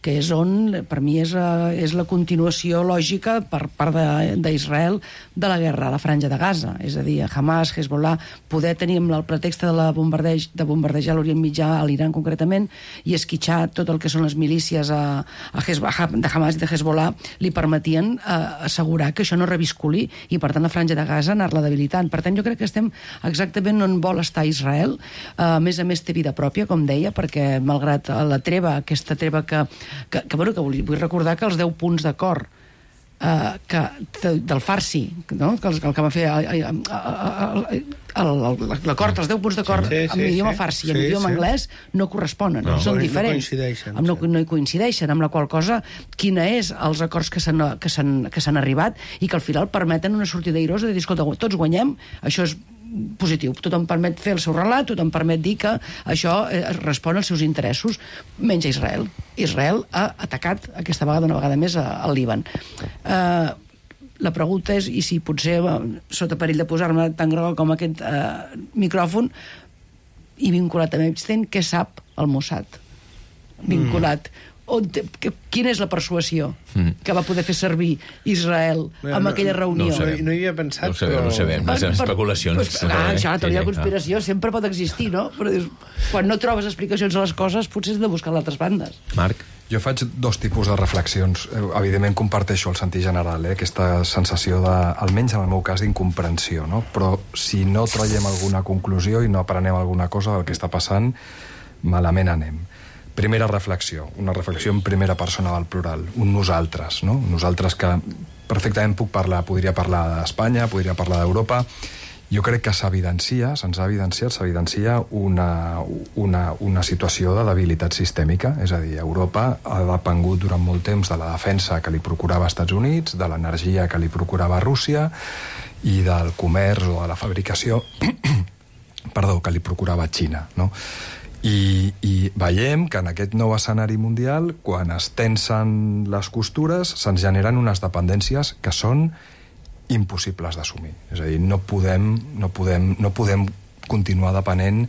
que és on, per mi, és la continuació lògica per part d'Israel de la guerra a la Franja de Gaza. És a dir, Hamas, Hezbollah, poder tenir amb el pretext de bombardejar l'Orient Mitjà, a l'Iran concretament, i esquitxar tot el que són les milícies de Hamas i de Hezbollah, li permetien assegurar que això no revisculi i, per tant, la Franja de Gaza anar-la debilitant. Per tant, jo crec que estem exactament on vol estar Israel. A més té vida pròpia, com deia, perquè, malgrat la treva, aquesta treva que vull recordar que els 10 punts d'acord del Farsi, no? que el que va fer l'acord, els 10 punts d'acord amb l'idioma farsi i amb l'idioma anglès no corresponen, són diferents, no hi coincideixen, amb la qual cosa quina és els acords que s'han arribat i que al final permeten una sortida airosa de dir, escolta, tots guanyem, això és positiu, tothom permet fer el seu relat, tothom permet dir que això respon als seus interessos, menys a Israel. Israel ha atacat aquesta vegada, una vegada més, al Líban. La pregunta és, i si potser, sota perill de posar-me tan groga com aquest micròfon, i vinculat amb Epstein, què sap el Mossad? Vinculat. Quina és la persuasió que va poder fer servir Israel en aquella reunió? No hi havia pensat, no ho sabem, les especulacions. Això, la teoria de conspiració sempre pot existir, no? Però quan no trobes explicacions a les coses, potser has de buscar a altres bandes. Marc? Jo faig 2 tipus de reflexions. Evidentment comparteixo el sentit general, aquesta sensació de, almenys en el meu cas, d'incomprensió, no? Però si no traiem alguna conclusió i no aprenem alguna cosa del que està passant, malament anem. Primera reflexió, una reflexió en primera persona del plural, un nosaltres, no? Nosaltres que perfectament podria parlar d'Espanya, podria parlar d'Europa. Jo crec que se'ns evidencia una situació de debilitat sistèmica, és a dir, Europa ha depengut durant molt temps de la defensa que li procurava als Estats Units, de l'energia que li procurava Rússia i del comerç o de la fabricació que li procurava Xina, no? I veiem que en aquest nou escenari mundial, quan es tensen les costures, se'ns generen unes dependències que són impossibles d'assumir. És a dir, no podem continuar depenent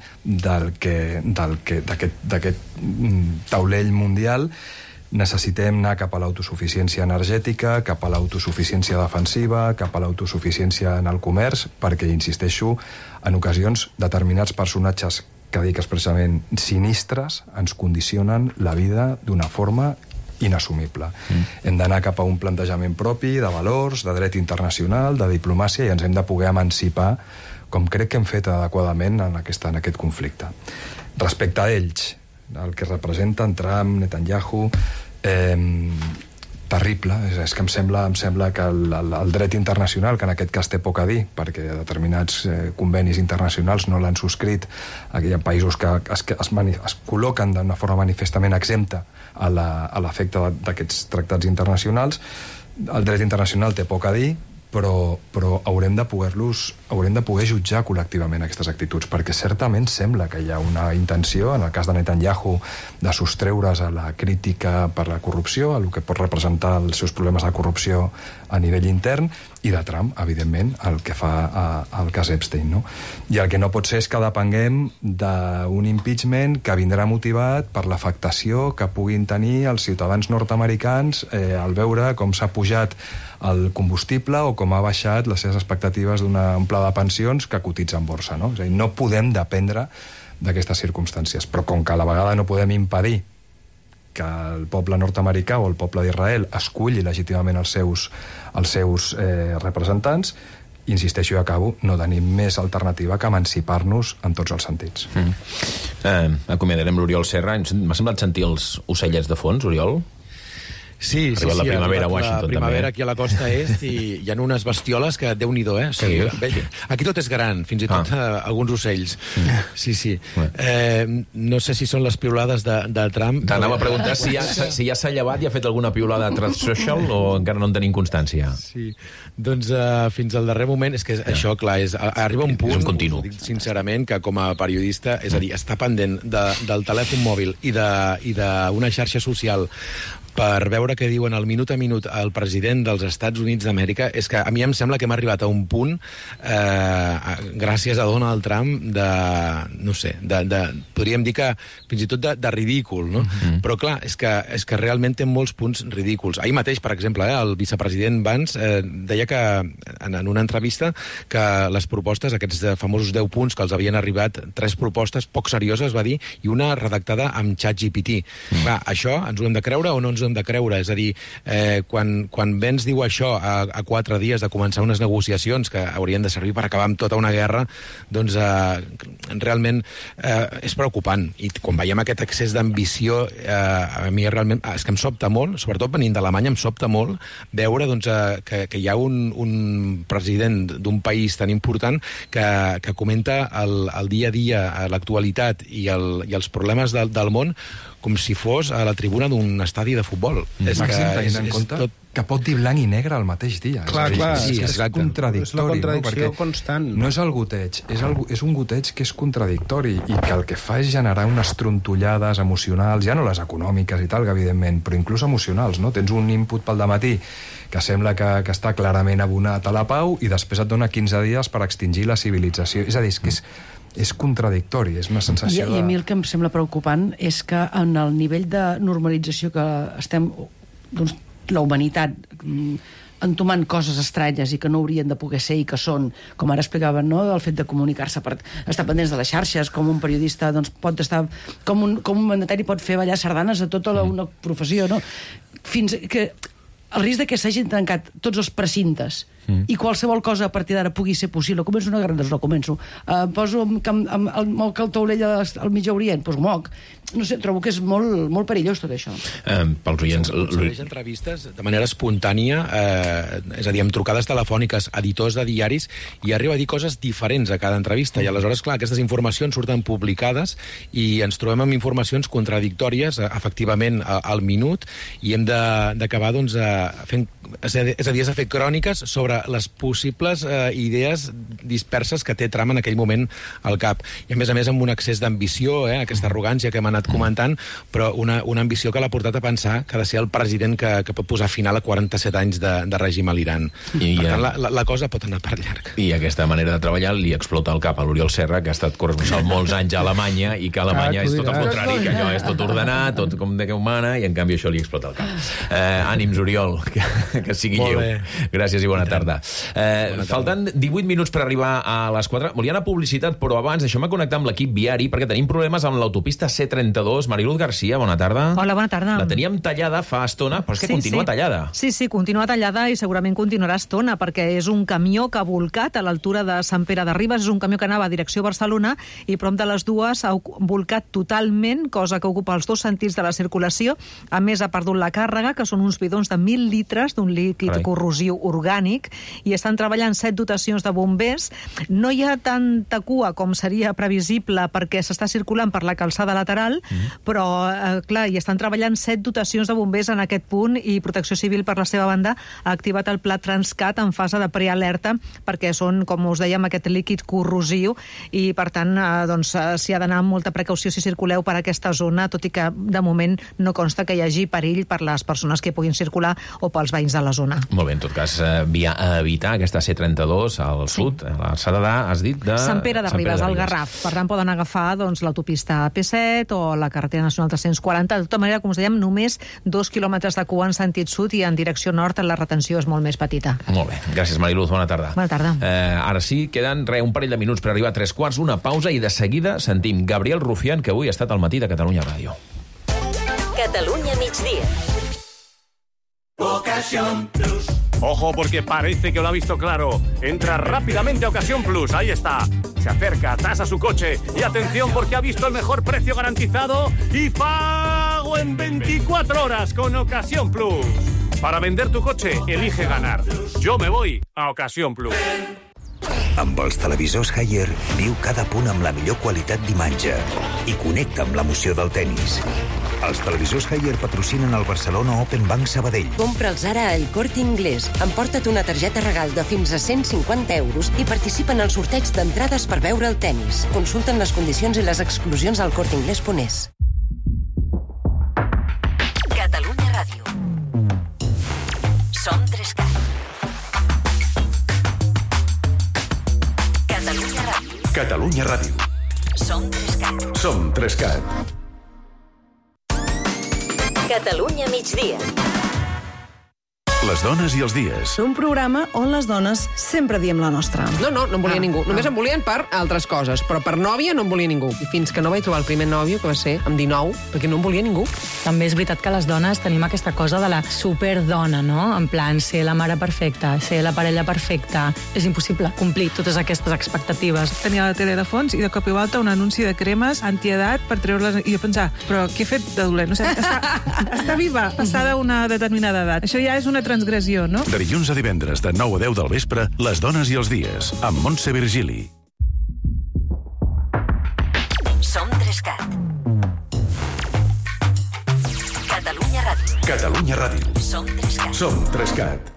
d'aquest taulell mundial. Necessitem anar cap a l'autosuficiència energètica, cap a l'autosuficiència defensiva, cap a l'autosuficiència en el comerç, perquè, insisteixo, en ocasions determinats personatges que dic expressament sinistres ens condicionen la vida d'una forma inassumible. Hem d'anar cap a un plantejament propi de valors, de dret internacional, de diplomàcia, i ens hem de poder emancipar, com crec que hem fet adequadament en aquest conflicte. Respecte a ells, el que representen Trump, Netanyahu, terrible. És que em sembla que el dret internacional, que en aquest cas té poc a dir, perquè determinats convenis internacionals no l'han subscrit, aquí hi ha països que es col·loquen d'una forma manifestament exempta a l'efecte d'aquests tractats internacionals. El dret internacional té poc a dir, però haurem de poder jutjar col·lectivament aquestes actituds, perquè certament sembla que hi ha una intenció, en el cas de Netanyahu, de sostreure's a la crítica per la corrupció, a el que pot representar els seus problemes de corrupció a nivell intern, i de Trump, evidentment, el que fa el cas Epstein, no? I el que no pot ser és que depenguem d'un impeachment que vindrà motivat per l'afectació que puguin tenir els ciutadans nord-americans al veure com s'ha pujat el combustible o com ha baixat les seves expectatives d'un pla de pensions que cotitza en borsa, no? És a dir, no podem dependre d'aquestes circumstàncies, però com que a la vegada no podem impedir que el poble nord-americà o el poble d'Israel esculli legítimament els seus representants, insisteixo i acabo, no tenim més alternativa que emancipar-nos en tots els sentits. Acomiadarem l'Oriol Serra. M'ha semblat sentir els ocellets de fons, Oriol? Sí, arribat la primavera a Washington, la primavera també. aquí a la costa est i hi ha unes bestioles que Déu-n'hi-do, eh? Sí. Aquí tot és gran, fins i tot alguns ocells. Sí. No sé si són les piulades de Trump. T'anava a preguntar si ja s'ha llevat i ha fet alguna piulada a Truth Social o encara no en tenim constància. Sí, doncs fins al darrer moment, és que això, clar, arriba un punt, dic sincerament, que com a periodista, és a dir, està pendent del telèfon mòbil i d'una xarxa social per veure què diuen al minut a minut el president dels Estats Units d'Amèrica, és que a mi em sembla que hem arribat a un punt, gràcies a Donald Trump, no sé, podríem dir que fins i tot de ridícul, no? Però clar, és que realment té molts punts ridículs. Ahir mateix, per exemple, el vicepresident Vance deia que, en una entrevista, que les propostes, aquests famosos 10 punts que els havien arribat, 3 propostes poc serioses, va dir, i una redactada amb ChatGPT. Clar, això ens ho hem de creure o no ens ho hem de creure? És a dir, quan Vance diu això a 4 dies de començar unes negociacions que haurien de servir per acabar amb tota una guerra, doncs realment és preocupant. I quan veiem aquest excés d'ambició, a mi realment és que em sobta molt, sobretot venint d'Alemanya, em sobta molt veure que hi ha un president d'un país tan important que comenta el dia a dia, l'actualitat i els problemes del món com si fos a la tribuna d'un estadi de futbol. Màxim, tenint en compte que pot dir blanc i negre al mateix dia. Clar. Sí, és contradictori. És la contradicció constant. No és el goteig, és un goteig que és contradictori i que el que fa és generar unes trontollades emocionals, ja no les econòmiques i tal, evidentment, però inclús emocionals, no? Tens un input pel dematí que sembla que està clarament abonat a la pau i després et dona 15 dies per extingir la civilització. És a dir, que és contradictori, és una sensació I a mi el que em sembla preocupant és que en el nivell de normalització que estem, doncs, la humanitat entomant coses estranyes i que no haurien de poder ser i que són, com ara explicaven, no? El fet de comunicar-se, per estar pendents de les xarxes, com un periodista doncs, pot estar, com un mandatari pot fer ballar sardanes a tota una professió, no? Fins que el risc de que s'hagin tancat tots els precintes i qualsevol cosa a partir d'ara pugui ser possible. Començo una guerra, doncs no començo. Poso moc el taulell al Mig Orient, doncs moc. No sé, trobo que és molt, molt perillós tot això. Pels oients... Segueix entrevistes de manera espontània, és a dir, amb trucades telefòniques a editors de diaris, i arriba a dir coses diferents a cada entrevista, i aleshores, clar, aquestes informacions surten publicades i ens trobem amb informacions contradictòries, efectivament, al minut, i hem d'acabar, doncs, fent... És a dir, has de fer cròniques sobre les possibles idees disperses que té Trump en aquell moment al cap. I a més amb un excés d'ambició, aquesta arrogància que hem anat comentant, però una ambició que l'ha portat a pensar que ha de ser el president que pot posar final a 47 anys de règim a l'Iran. Per tant, la cosa pot anar per llarg. I aquesta manera de treballar li explota el cap a l'Oriol Serra, que ha estat corresponsal molts anys a Alemanya i que a Alemanya és tot el contrari, que allò és tot ordenat, tot com de que humana, i en canvi això li explota el cap. Ànims, Oriol, que sigui lleu. Gràcies i bona tarda. Falten 18 minuts per arribar a les 4. Volia anar a publicitat, però abans deixeu-me connectar amb l'equip viari, perquè tenim problemes amb l'autopista C32. Mariluz Garcia, bona tarda. Hola, bona tarda. La teníem tallada fa estona, però és que continua tallada. Sí, continua tallada i segurament continuarà estona, perquè és un camió que ha volcat a l'altura de Sant Pere de Ribes. És un camió que anava a direcció Barcelona i prop de les dues ha volcat totalment, cosa que ocupa els 2 sentits de la circulació. A més, ha perdut la càrrega, que són uns bidons de 1.000 litres d'un líquid corrosiu orgànic, i estan treballant 7 dotacions de bombers. No hi ha tanta cua com seria previsible perquè s'està circulant per la calçada lateral, però, clar, hi estan treballant 7 dotacions de bombers en aquest punt, i Protecció Civil, per la seva banda, ha activat el pla Transcat en fase de prealerta, perquè són, com us dèiem, aquest líquid corrosiu, i, per tant, doncs, s'hi ha d'anar amb molta precaució si circuleu per aquesta zona, tot i que, de moment, no consta que hi hagi perill per les persones que puguin circular o pels veïns de la zona. Molt bé, en tot cas, via a evitar aquesta C32 al sud, a l'alçada de, has dit, de... Sant Pere de Ribes, al Garraf. Per tant, poden agafar l'autopista AP7 o la carretera nacional 340. De tota manera, com us dèiem, només 2 quilòmetres de cua en sentit sud, i en direcció nord la retenció és molt més petita. Molt bé. Gràcies, Mariluz. Bona tarda. Bona tarda. Ara sí, queden un parell de minuts per arribar a 3:15, una pausa, i de seguida sentim Gabriel Rufián, que avui ha estat al matí de Catalunya Ràdio. Catalunya migdia. Ocasión Plus. Ojo, porque parece que lo ha visto claro. Entra rápidamente a Ocasión Plus. Ahí está. Se acerca, tasa su coche. Y atención, porque ha visto el mejor precio garantizado y pago en 24 horas con Ocasión Plus. Para vender tu coche, elige ganar. Yo me voy a Ocasión Plus. Amb els televisors Haier, viu cada punt amb la millor qualitat d'imatge i connecta amb l'emoció del tennis. Els televisors Haier patrocinen el Barcelona Open Bank Sabadell. Compra'ls ara a El Corte Inglés. Emporta't una targeta regal de fins a 150 euros i participa en el sorteig d'entrades per veure el tennis. Consulten les condicions i les exclusions al corteinglés.es. Catalunya Ràdio. Som 3CAT. Catalunya Ràdio. Catalunya Ràdio. Som 3CAT. Som 3CAT. Catalunya migdia. Les dones i els dies. Un programa on les dones sempre diem la nostra. No en volia ningú. Només em volien per altres coses, però per nòvia no em volia ningú. I fins que no vaig trobar el primer nòvio, que va ser amb 19, perquè no em volia ningú. També és veritat que les dones tenim aquesta cosa de la superdona, no? En plan, ser la mare perfecta, ser la parella perfecta. És impossible complir totes aquestes expectatives. Tenia la tele de fons i de cop i volta un anunci de cremes antiedat per treure-les... I jo pensava, però què he fet de dolent? No sé, està viva, passada una determinada edat. Això ja és una transgressió, no? De dilluns a divendres, de 9 a 10 del vespre, Les dones i els dies, amb Montse Virgili. Som 3CAT. Catalunya Ràdio. Catalunya Ràdio. Som 3CAT. Som 3CAT.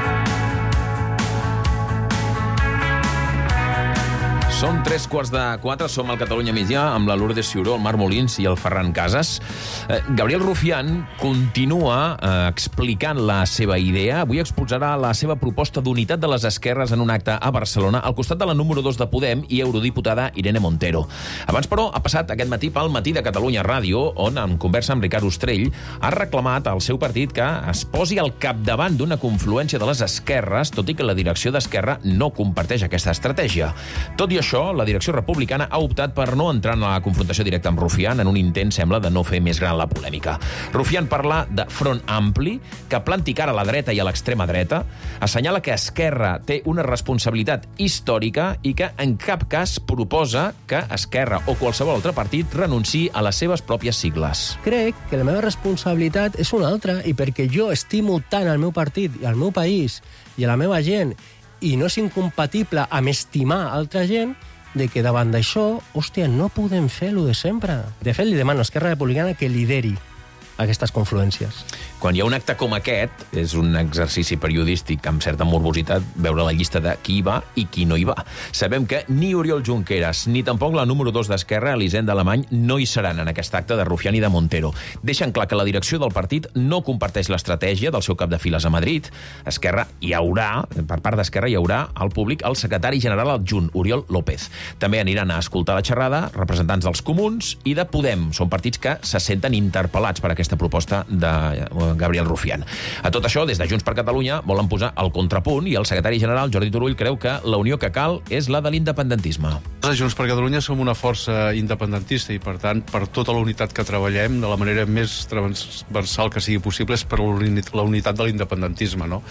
Són 3:15, som al Catalunya Migdia amb la Lourdes Ciuró, el Marc Molins i el Ferran Casas. Gabriel Rufián continua explicant la seva idea. Avui exposarà la seva proposta d'unitat de les esquerres en un acte a Barcelona, al costat de la número 2 de Podem i eurodiputada Irene Montero. Abans, però, ha passat aquest matí pel Matí de Catalunya Ràdio, on, en conversa amb Ricard Ostrell, ha reclamat al seu partit que es posi al capdavant d'una confluència de les esquerres, tot i que la direcció d'Esquerra no comparteix aquesta estratègia. Tot i això, la direcció republicana ha optat per no entrar en la confrontació directa amb Rufián en un intent, sembla, de no fer més gran la polèmica. Rufián parla de front ampli, que planti cara a la dreta i a l'extrema dreta, assenyala que Esquerra té una responsabilitat històrica i que en cap cas proposa que Esquerra o qualsevol altre partit renunciï a les seves pròpies sigles. Crec que la meva responsabilitat és una altra, i perquè jo estimo tant el meu partit i el meu país i a la meva gent, i no és incompatible amb estimar altra gent, de que davant d'això, hòstia, no podem fer lo de sempre. De fet, li demano a Esquerra Republicana que lideri aquestes confluències. Quan hi ha un acte com aquest, és un exercici periodístic amb certa morbositat veure la llista de qui hi va i qui no hi va. Sabem que ni Oriol Junqueras ni tampoc la número 2 d'Esquerra, Elisenda Alemany, no hi seran en aquest acte de Rufián i de Montero. Deixen clar que la direcció del partit no comparteix l'estratègia del seu cap de files a Madrid. Esquerra hi haurà, per part d'Esquerra hi haurà al públic el secretari general adjunt, Oriol López. També aniran a escoltar la xerrada representants dels Comuns i de Podem. Són partits que se senten interpel·lats per aquesta proposta de Gabriel Rufián. A tot això, des de Junts per Catalunya volen posar el contrapunt i el secretari general, Jordi Turull, creu que la unió que cal és la de l'independentisme. A Junts per Catalunya som una força independentista i, per tant, per tota la unitat que treballem, de la manera més transversal que sigui possible, és per la unitat de l'independentisme, no?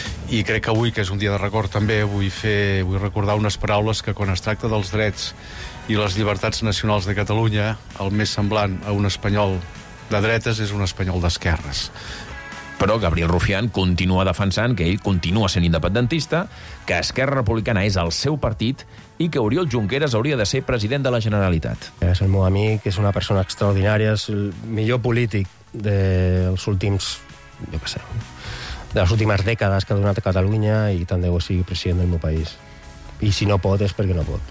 I crec que avui, que és un dia de record també, vull recordar unes paraules que quan es tracta dels drets i les llibertats nacionals de Catalunya, el més semblant a un espanyol de dretes és un espanyol d'esquerres. Però Gabriel Rufián continua defensant que ell continua sent independentista, que Esquerra Republicana és el seu partit i que Oriol Junqueras hauria de ser president de la Generalitat. És el meu amic, és una persona extraordinària, és el millor polític dels últims, jo què sé, de les últimes dècades que ha donat a Catalunya, i tant de bo sigui president del meu país. I si no pot és perquè no pot.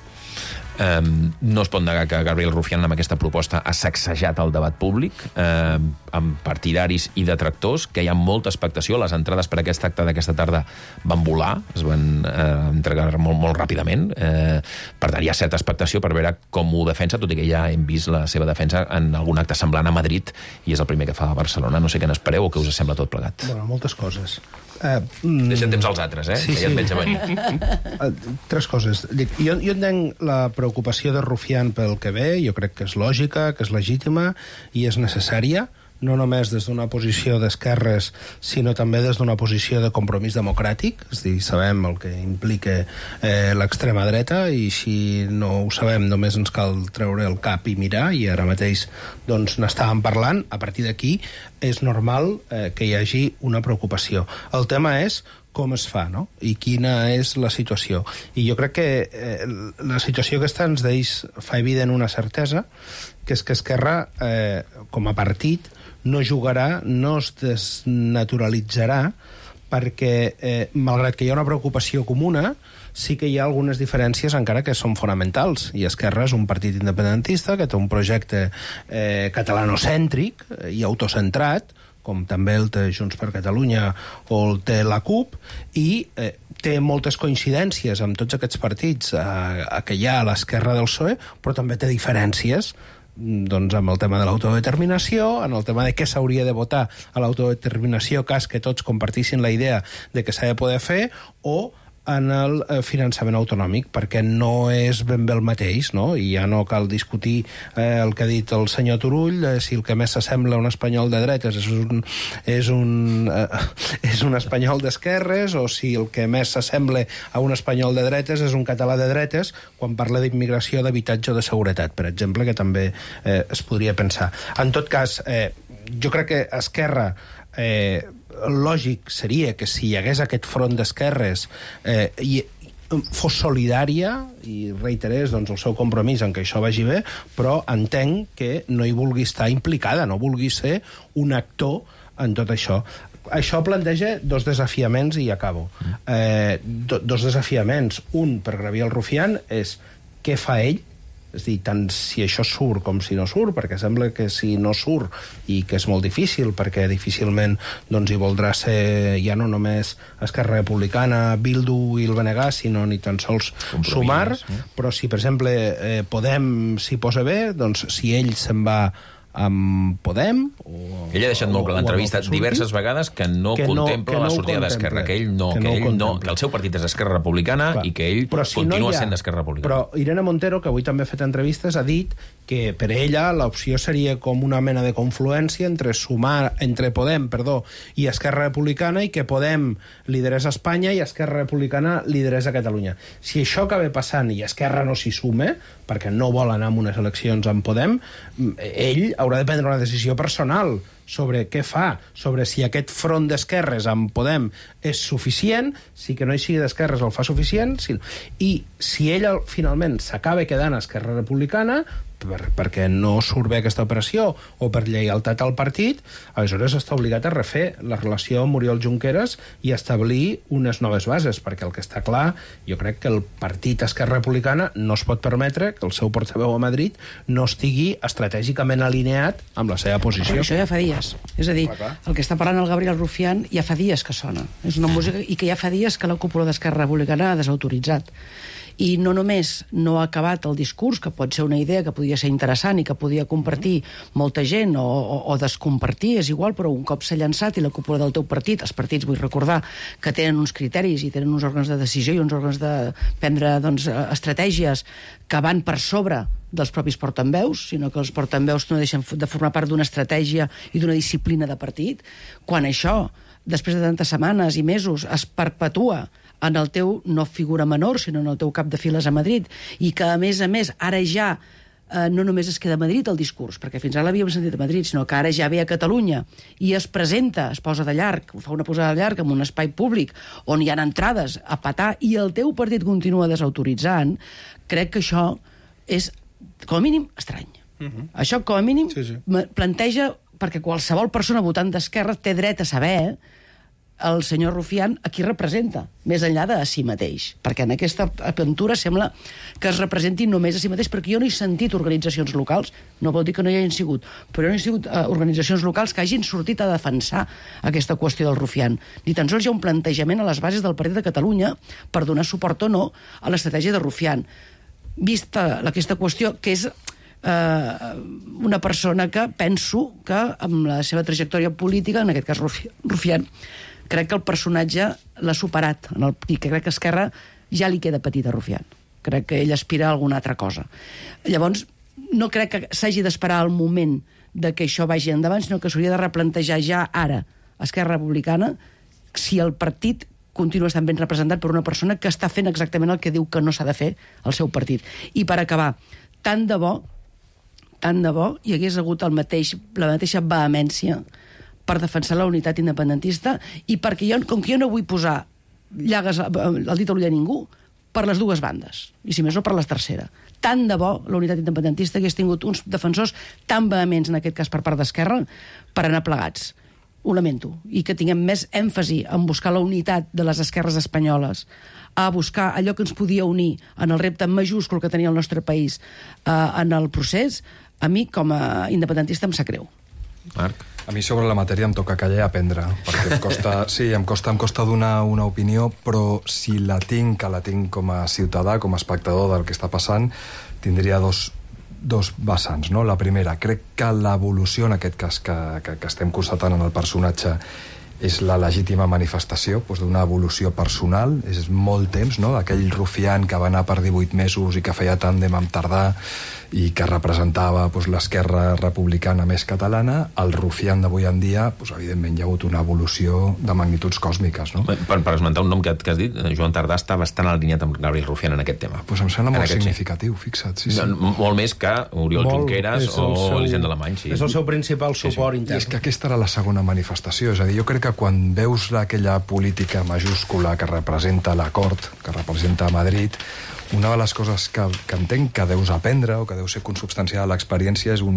No es pot negar que Gabriel Rufián amb aquesta proposta ha sacsejat el debat públic amb partidaris i detractors, que hi ha molta expectació. Les entrades per aquest acte d'aquesta tarda van volar, es van entregar molt ràpidament. Per tant, hi ha certa expectació per veure com ho defensa, tot i que ja hem vist la seva defensa en algun acte semblant a Madrid, i és el primer que fa a Barcelona. No sé què n'espereu o què us sembla tot plegat. Bueno, moltes coses. Deixen temps als altres, Sí, que ja et veig a venir. Tres coses. Jo entenc la preocupació de Rufián pel que ve, jo crec que és lògica, que és legítima i és necessària, no només des d'una posició d'esquerres, sinó també des d'una posició de compromís democràtic. És a dir, sabem el que implica l'extrema dreta, i si no ho sabem només ens cal treure el cap i mirar, i ara mateix doncs n'estàvem parlant. A partir d'aquí és normal que hi hagi una preocupació. El tema és com es fa, no? I quina és la situació. I jo crec que la situació aquesta ens fa evident una certesa, que és que Esquerra, com a partit, no jugarà, no es desnaturalitzarà, perquè, malgrat que hi ha una preocupació comuna, sí que hi ha algunes diferències encara que són fonamentals. I Esquerra és un partit independentista que té un projecte catalanocèntric i autocentrat, com també el té Junts per Catalunya o el té la CUP, i té moltes coincidències amb tots aquests partits que hi ha a l'esquerra del PSOE, però també té diferències doncs, amb el tema de l'autodeterminació, en el tema de què s'hauria de votar a l'autodeterminació, cas que tots compartissin la idea de que s'ha de poder fer, o en el finançament autonòmic, perquè no és ben bé el mateix, no? I ja no cal discutir el que ha dit el senyor Turull, si el que més s'assembla a un espanyol de dretes és un espanyol d'esquerres, o si el que més s'assembla a un espanyol de dretes és un català de dretes, quan parla d'immigració, d'habitatge o de seguretat, per exemple, que també es podria pensar. En tot cas, jo crec que Esquerra lògic seria que si hi hagués aquest front d'esquerres fos solidària i reiterés doncs, el seu compromís en que això vagi bé, però entenc que no hi vulgui estar implicada, no vulgui ser un actor en tot això. Això planteja dos desafiaments i acabo. Dos desafiaments. Un, per Gabriel Rufián, és què fa ell? És a dir, tant si això surt com si no surt, perquè sembla que si no surt, i que és molt difícil, perquè difícilment doncs, hi voldrà ser ja no només Esquerra Republicana, Bildu i el BNG, sinó ni tan sols Sumar, però si, per exemple, Podem s'hi posa bé, doncs si ell se'n va amb Podem... Ell ha deixat molt clar l'entrevista diverses vegades que no contempla la sortida d'Esquerra, que el seu partit és Esquerra Republicana i que ell continua sent Esquerra Republicana. Però Irene Montero, que avui també ha fet entrevistes, ha dit que per ella l'opció seria com una mena de confluència entre Podem i Esquerra Republicana, i que Podem liderés a Espanya i Esquerra Republicana liderés a Catalunya. Si això acaba passant i Esquerra no s'hi sume, perquè no vol anar a unes eleccions amb Podem, ell haurà de prendre una decisió personal sobre què fa, sobre si aquest front d'esquerres amb Podem és suficient, si que no hi sigui d'esquerres el fa suficient, i si ell finalment s'acaba quedant a Esquerra Republicana perquè no surt bé aquesta operació o per lleialtat al partit, aleshores està obligat a refer la relació amb Oriol Junqueras i establir unes noves bases, perquè el que està clar, jo crec que el partit Esquerra Republicana no es pot permetre que el seu portaveu a Madrid no estigui estratègicament alineat amb la seva posició. Però això ja fa dies. És a dir, el que està parlant el Gabriel Rufián ja fa dies que sona. És una música i que ja fa dies que la cúpula d'Esquerra Republicana ha desautoritzat. I no només no ha acabat el discurs, que pot ser una idea que podia ser interessant i que podia compartir molta gent o descompartir, és igual, però un cop s'ha llançat i la cúpula del teu partit, els partits vull recordar que tenen uns criteris i tenen uns òrgans de decisió i uns òrgans de prendre estratègies que van per sobre dels propis portaveus, sinó que els portaveus no deixen de formar part d'una estratègia i d'una disciplina de partit. Quan això, després de tantes setmanes i mesos, es perpetua en el teu, no figura menor, sinó en el teu cap de files a Madrid, i que, a més, ara ja no només es queda a Madrid el discurs, perquè fins ara l'havíem sentit a Madrid, sinó que ara ja ve a Catalunya i es presenta, es posa de llarg, fa una posada de llarg en un espai públic on hi ha entrades a petar i el teu partit continua desautoritzant, crec que això és, com a mínim, estrany. Això, com a mínim, planteja, perquè qualsevol persona votant d'esquerra té dret a saber el senyor Rufián a qui representa, més enllà de a si mateix. Perquè en aquesta aventura sembla que es representi només a si mateix, perquè jo no he sentit organitzacions locals, no vol dir que no hi hagin sigut, però no he sigut organitzacions locals que hagin sortit a defensar aquesta qüestió del Rufián. Ni tan sols hi ha un plantejament a les bases del Partit de Catalunya per donar suport o no a l'estratègia de Rufián. Vista aquesta qüestió, que és una persona que penso que amb la seva trajectòria política, en aquest cas Rufián, crec que el personatge l'ha superat i que crec que Esquerra ja li queda petit a Rufián. Crec que ell aspira a alguna altra cosa. Llavors, no crec que s'hagi d'esperar el moment de que això vagi endavant, sinó que s'hauria de replantejar ja ara Esquerra Republicana si el partit continua estant ben representat per una persona que està fent exactament el que diu que no s'ha de fer el seu partit. I per acabar, tant de bo hi hagués hagut la mateixa vehemència per defensar la unitat independentista i perquè com que jo no vull posar llagues al dit a l'ull a ningú, per les dues bandes, i si més no per la tercera. Tant de bo la unitat independentista hagués tingut uns defensors tan vehements, en aquest cas per part d'Esquerra, per anar plegats. Ho lamento. I que tinguem més èmfasi en buscar la unitat de les esquerres espanyoles, a buscar allò que ens podia unir en el repte majúscul que tenia el nostre país en el procés, a mi, com a independentista, em sap greu. Marc? A mi sobre la matèria em toca callar i aprendre, perquè em costa donar una opinió, però si la tinc com a ciutadà, com a espectador del que està passant, tindria dos vessants, no? La primera, crec que l'evolució, en aquest cas que estem constatant en el personatge, és la legítima manifestació d'una evolució personal. És molt temps, no?, d'aquell rufián que va anar per 18 mesos i que feia tàndem amb Tardà i que representava l'esquerra republicana més catalana. El rufián d'avui en dia, evidentment, hi ha hagut una evolució de magnituds còsmiques, no? Per esmentar un nom que has dit, Joan Tardà està bastant alineat amb Gabriel Rufián en aquest tema. Em sembla molt significatiu, fixa't. Sí. Molt més que Oriol Junqueras o Elisenda Alemany. És el seu principal suport intern. I és que aquesta era la segona manifestació. És a dir, jo crec que quan veus aquella política majúscula que representa la cort, que representa Madrid, una de les coses que entenc que deus aprendre o que deu ser consubstanciada a l'experiència és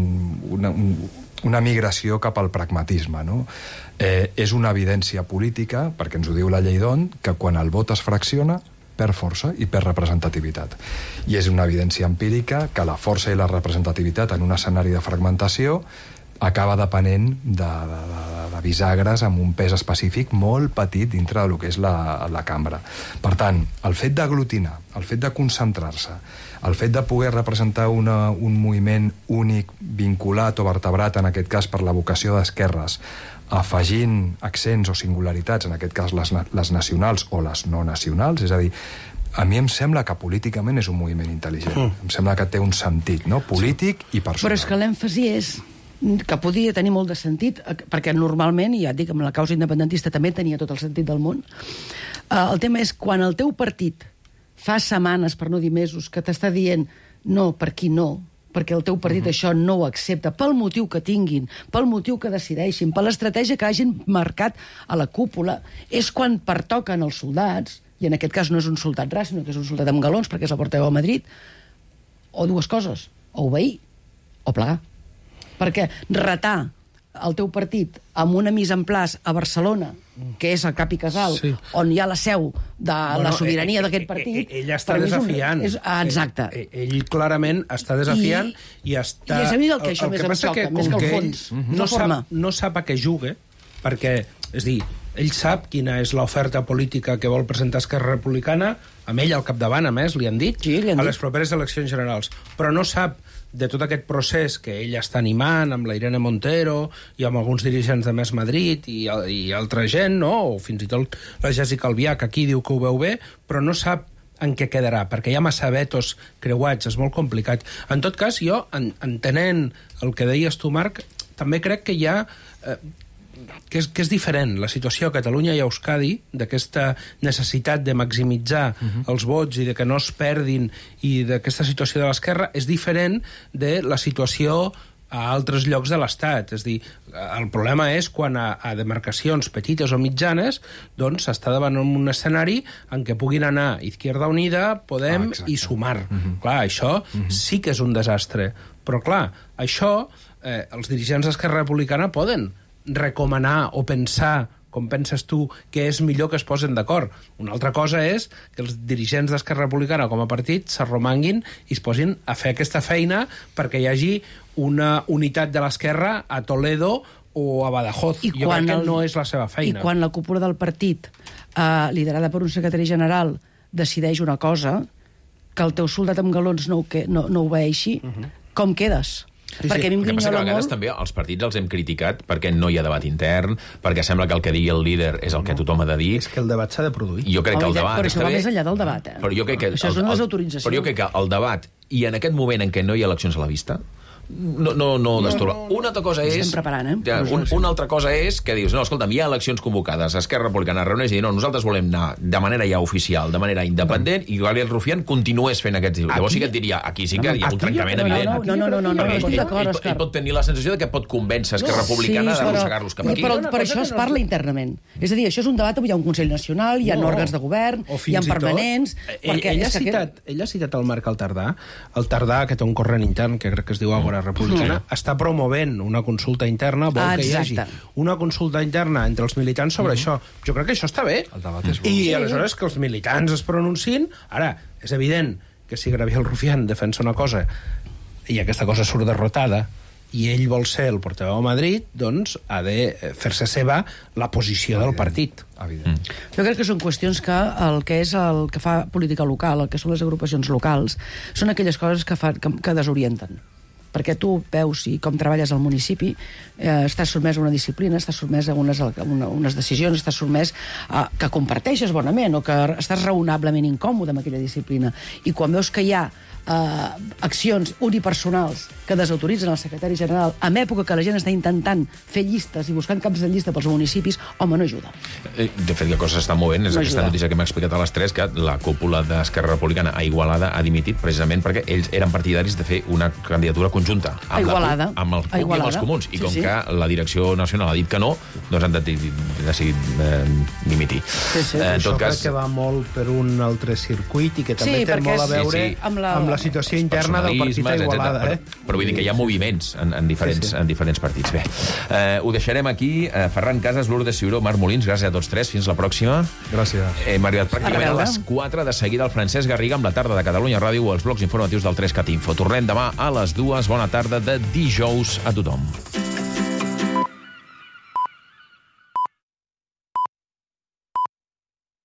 una migració cap al pragmatisme, no? És una evidència política, perquè ens ho diu la llei d'Hondt, que quan el vot es fracciona perd força i perd representativitat. I és una evidència empírica que la força i la representativitat en un escenari de fragmentació acaba depenent de bisagres amb un pes específic molt petit dintre del que és la cambra. Per tant, el fet d'aglutinar, el fet de concentrar-se, el fet de poder representar un moviment únic, vinculat o vertebrat, en aquest cas per la vocació d'esquerres, afegint accents o singularitats, en aquest cas les nacionals o les no nacionals, és a dir, a mi em sembla que políticament és un moviment intel·ligent. Em sembla que té un sentit, no?, polític i personal. Però és que l'èmfasi és que podia tenir molt de sentit, perquè normalment, i ja et dic, amb la causa independentista també tenia tot el sentit del món. El tema és quan el teu partit fa setmanes, per no dir mesos, que t'està dient no, per aquí no, perquè el teu partit això no ho accepta, pel motiu que tinguin, pel motiu que decideixin, per l'estratègia que hagin marcat a la cúpula, és quan pertoquen els soldats, i en aquest cas no és un soldat ras, sinó que és un soldat amb galons, perquè és el portaveu a Madrid, o dues coses, o obeir o plegar. Perquè retar el teu partit amb una mise en place a Barcelona, que és el cap i casal, on hi ha la seu de la sobirania d'aquest partit... Ell està desafiant. Exacte. Ell clarament està desafiant i està... I és a mi el que això més em xoca, més que el fons. No sap a què juga, perquè, és dir, ell sap quina és l'oferta política que vol presentar Esquerra Republicana, amb ell al capdavant, a més, li han dit, a les properes eleccions generals. Però no sap de tot aquest procés que ell està animant amb la Irene Montero i amb alguns dirigents de Més Madrid i altra gent, no? O fins i tot la Jessica Albiach, que aquí diu que ho veu bé, però no sap en què quedarà, perquè hi ha massa vetos creuats, és molt complicat. En tot cas, jo, entenent el que deies tu, Marc, també crec que hi ha... que és diferent la situació a Catalunya i a Euskadi, d'aquesta necessitat de maximitzar els vots i de que no es perdin, i d'aquesta situació de l'esquerra, és diferent de la situació a altres llocs de l'Estat. És a dir, el problema és quan a demarcacions petites o mitjanes doncs s'està davant un escenari en què puguin anar Izquierda Unida, Podem i Sumar. Clar, això sí que és un desastre. Però clar, això els dirigents d'Esquerra Republicana poden recomanar o pensar, com penses tu, que és millor que es posen d'acord. Una altra cosa és que els dirigents d'Esquerra Republicana com a partit s'arromanguin i es posin a fer aquesta feina perquè hi hagi una unitat de l'esquerra a Toledo o a Badajoz. Jo crec que no és la seva feina. I quan la cúpula del partit, liderada per un secretari general, decideix una cosa, que el teu soldat amb galons no obeeixi, com quedes? Perquè a mi em grinyola molt... Vegades també els partits els hem criticat perquè no hi ha debat intern, perquè sembla que el que digui el líder és el que tothom ha de dir. És que el debat s'ha de produir. Jo crec que el debat... Però això va més enllà del debat, Però jo crec que això és una desautorització. Però jo crec que el debat, i en aquest moment en què no hi ha eleccions a la vista, no destorba. Una altra cosa és... Estem preparant, Una altra cosa és que dius, no, escolta'm, hi ha eleccions convocades, Esquerra Republicana reuneix i diu, no, nosaltres volem anar de manera ja oficial, de manera independent, i Gabriel Rufián continués fent aquests dius. Llavors sí que et diria, aquí sí que hi ha un trencament evident. No, estic d'acord, Òscar. Ell pot tenir la sensació de que pot convèncer Esquerra Republicana d'arrossegar-los cap aquí. Però per això es parla internament. És a dir, això és un debat on hi ha un Consell Nacional, hi ha òrgans de govern, hi ha permanents... Ell ha citat el Marc al Tardà, que té un corrent intern, que crec que es diu Àgora Republicana, està promovent una consulta interna, vol que hi hagi una consulta interna entre els militants sobre això. Jo crec que això està bé. El debat és bo. I aleshores que els militants es pronunciïn. Ara, és evident que si Gabriel Rufián defensa una cosa i aquesta cosa surt derrotada i ell vol ser el portaveu a Madrid, doncs ha de fer-se seva la posició del partit. Jo crec que són qüestions que el que és el que fa política local, el que són les agrupacions locals, són aquelles coses que desorienten. Perquè tu veus com treballes al municipi, estàs sotmès a una disciplina, estàs sotmès a unes decisions, estàs sotmès que comparteixes bonament o que estàs raonablement incòmode amb aquella disciplina. I quan veus que hi ha accions unipersonals que desautoritzen el secretari general en època que la gent està intentant fer llistes i buscant caps de llista pels municipis, home, no ajuda. De fet, la cosa s'està movent, és aquesta notícia que m'ha explicat a les 3, que la cúpula d'Esquerra Republicana a Igualada ha dimitit precisament perquè ells eren partidaris de fer una candidatura conjunta amb el CUP i amb els comuns. I com que la direcció nacional ha dit que no, doncs han decidit dimitir. Això crec que va molt per un altre circuit i que també té molt a veure amb la situació interna del partit a Igualada. Però vull dir que hi ha moviments en diferents partits. Bé, ho deixarem aquí. Ferran Casas, Lourdes Ciuró, Marc Molins, gràcies a tots tres. Fins la pròxima. Gràcies. Hem arribat pràcticament a les 4. De seguida el Francesc Garriga amb la tarda de Catalunya Ràdio o els blocs informatius del 3CAT Info. Tornem demà a les 2. Bona tarda de dijous a tothom.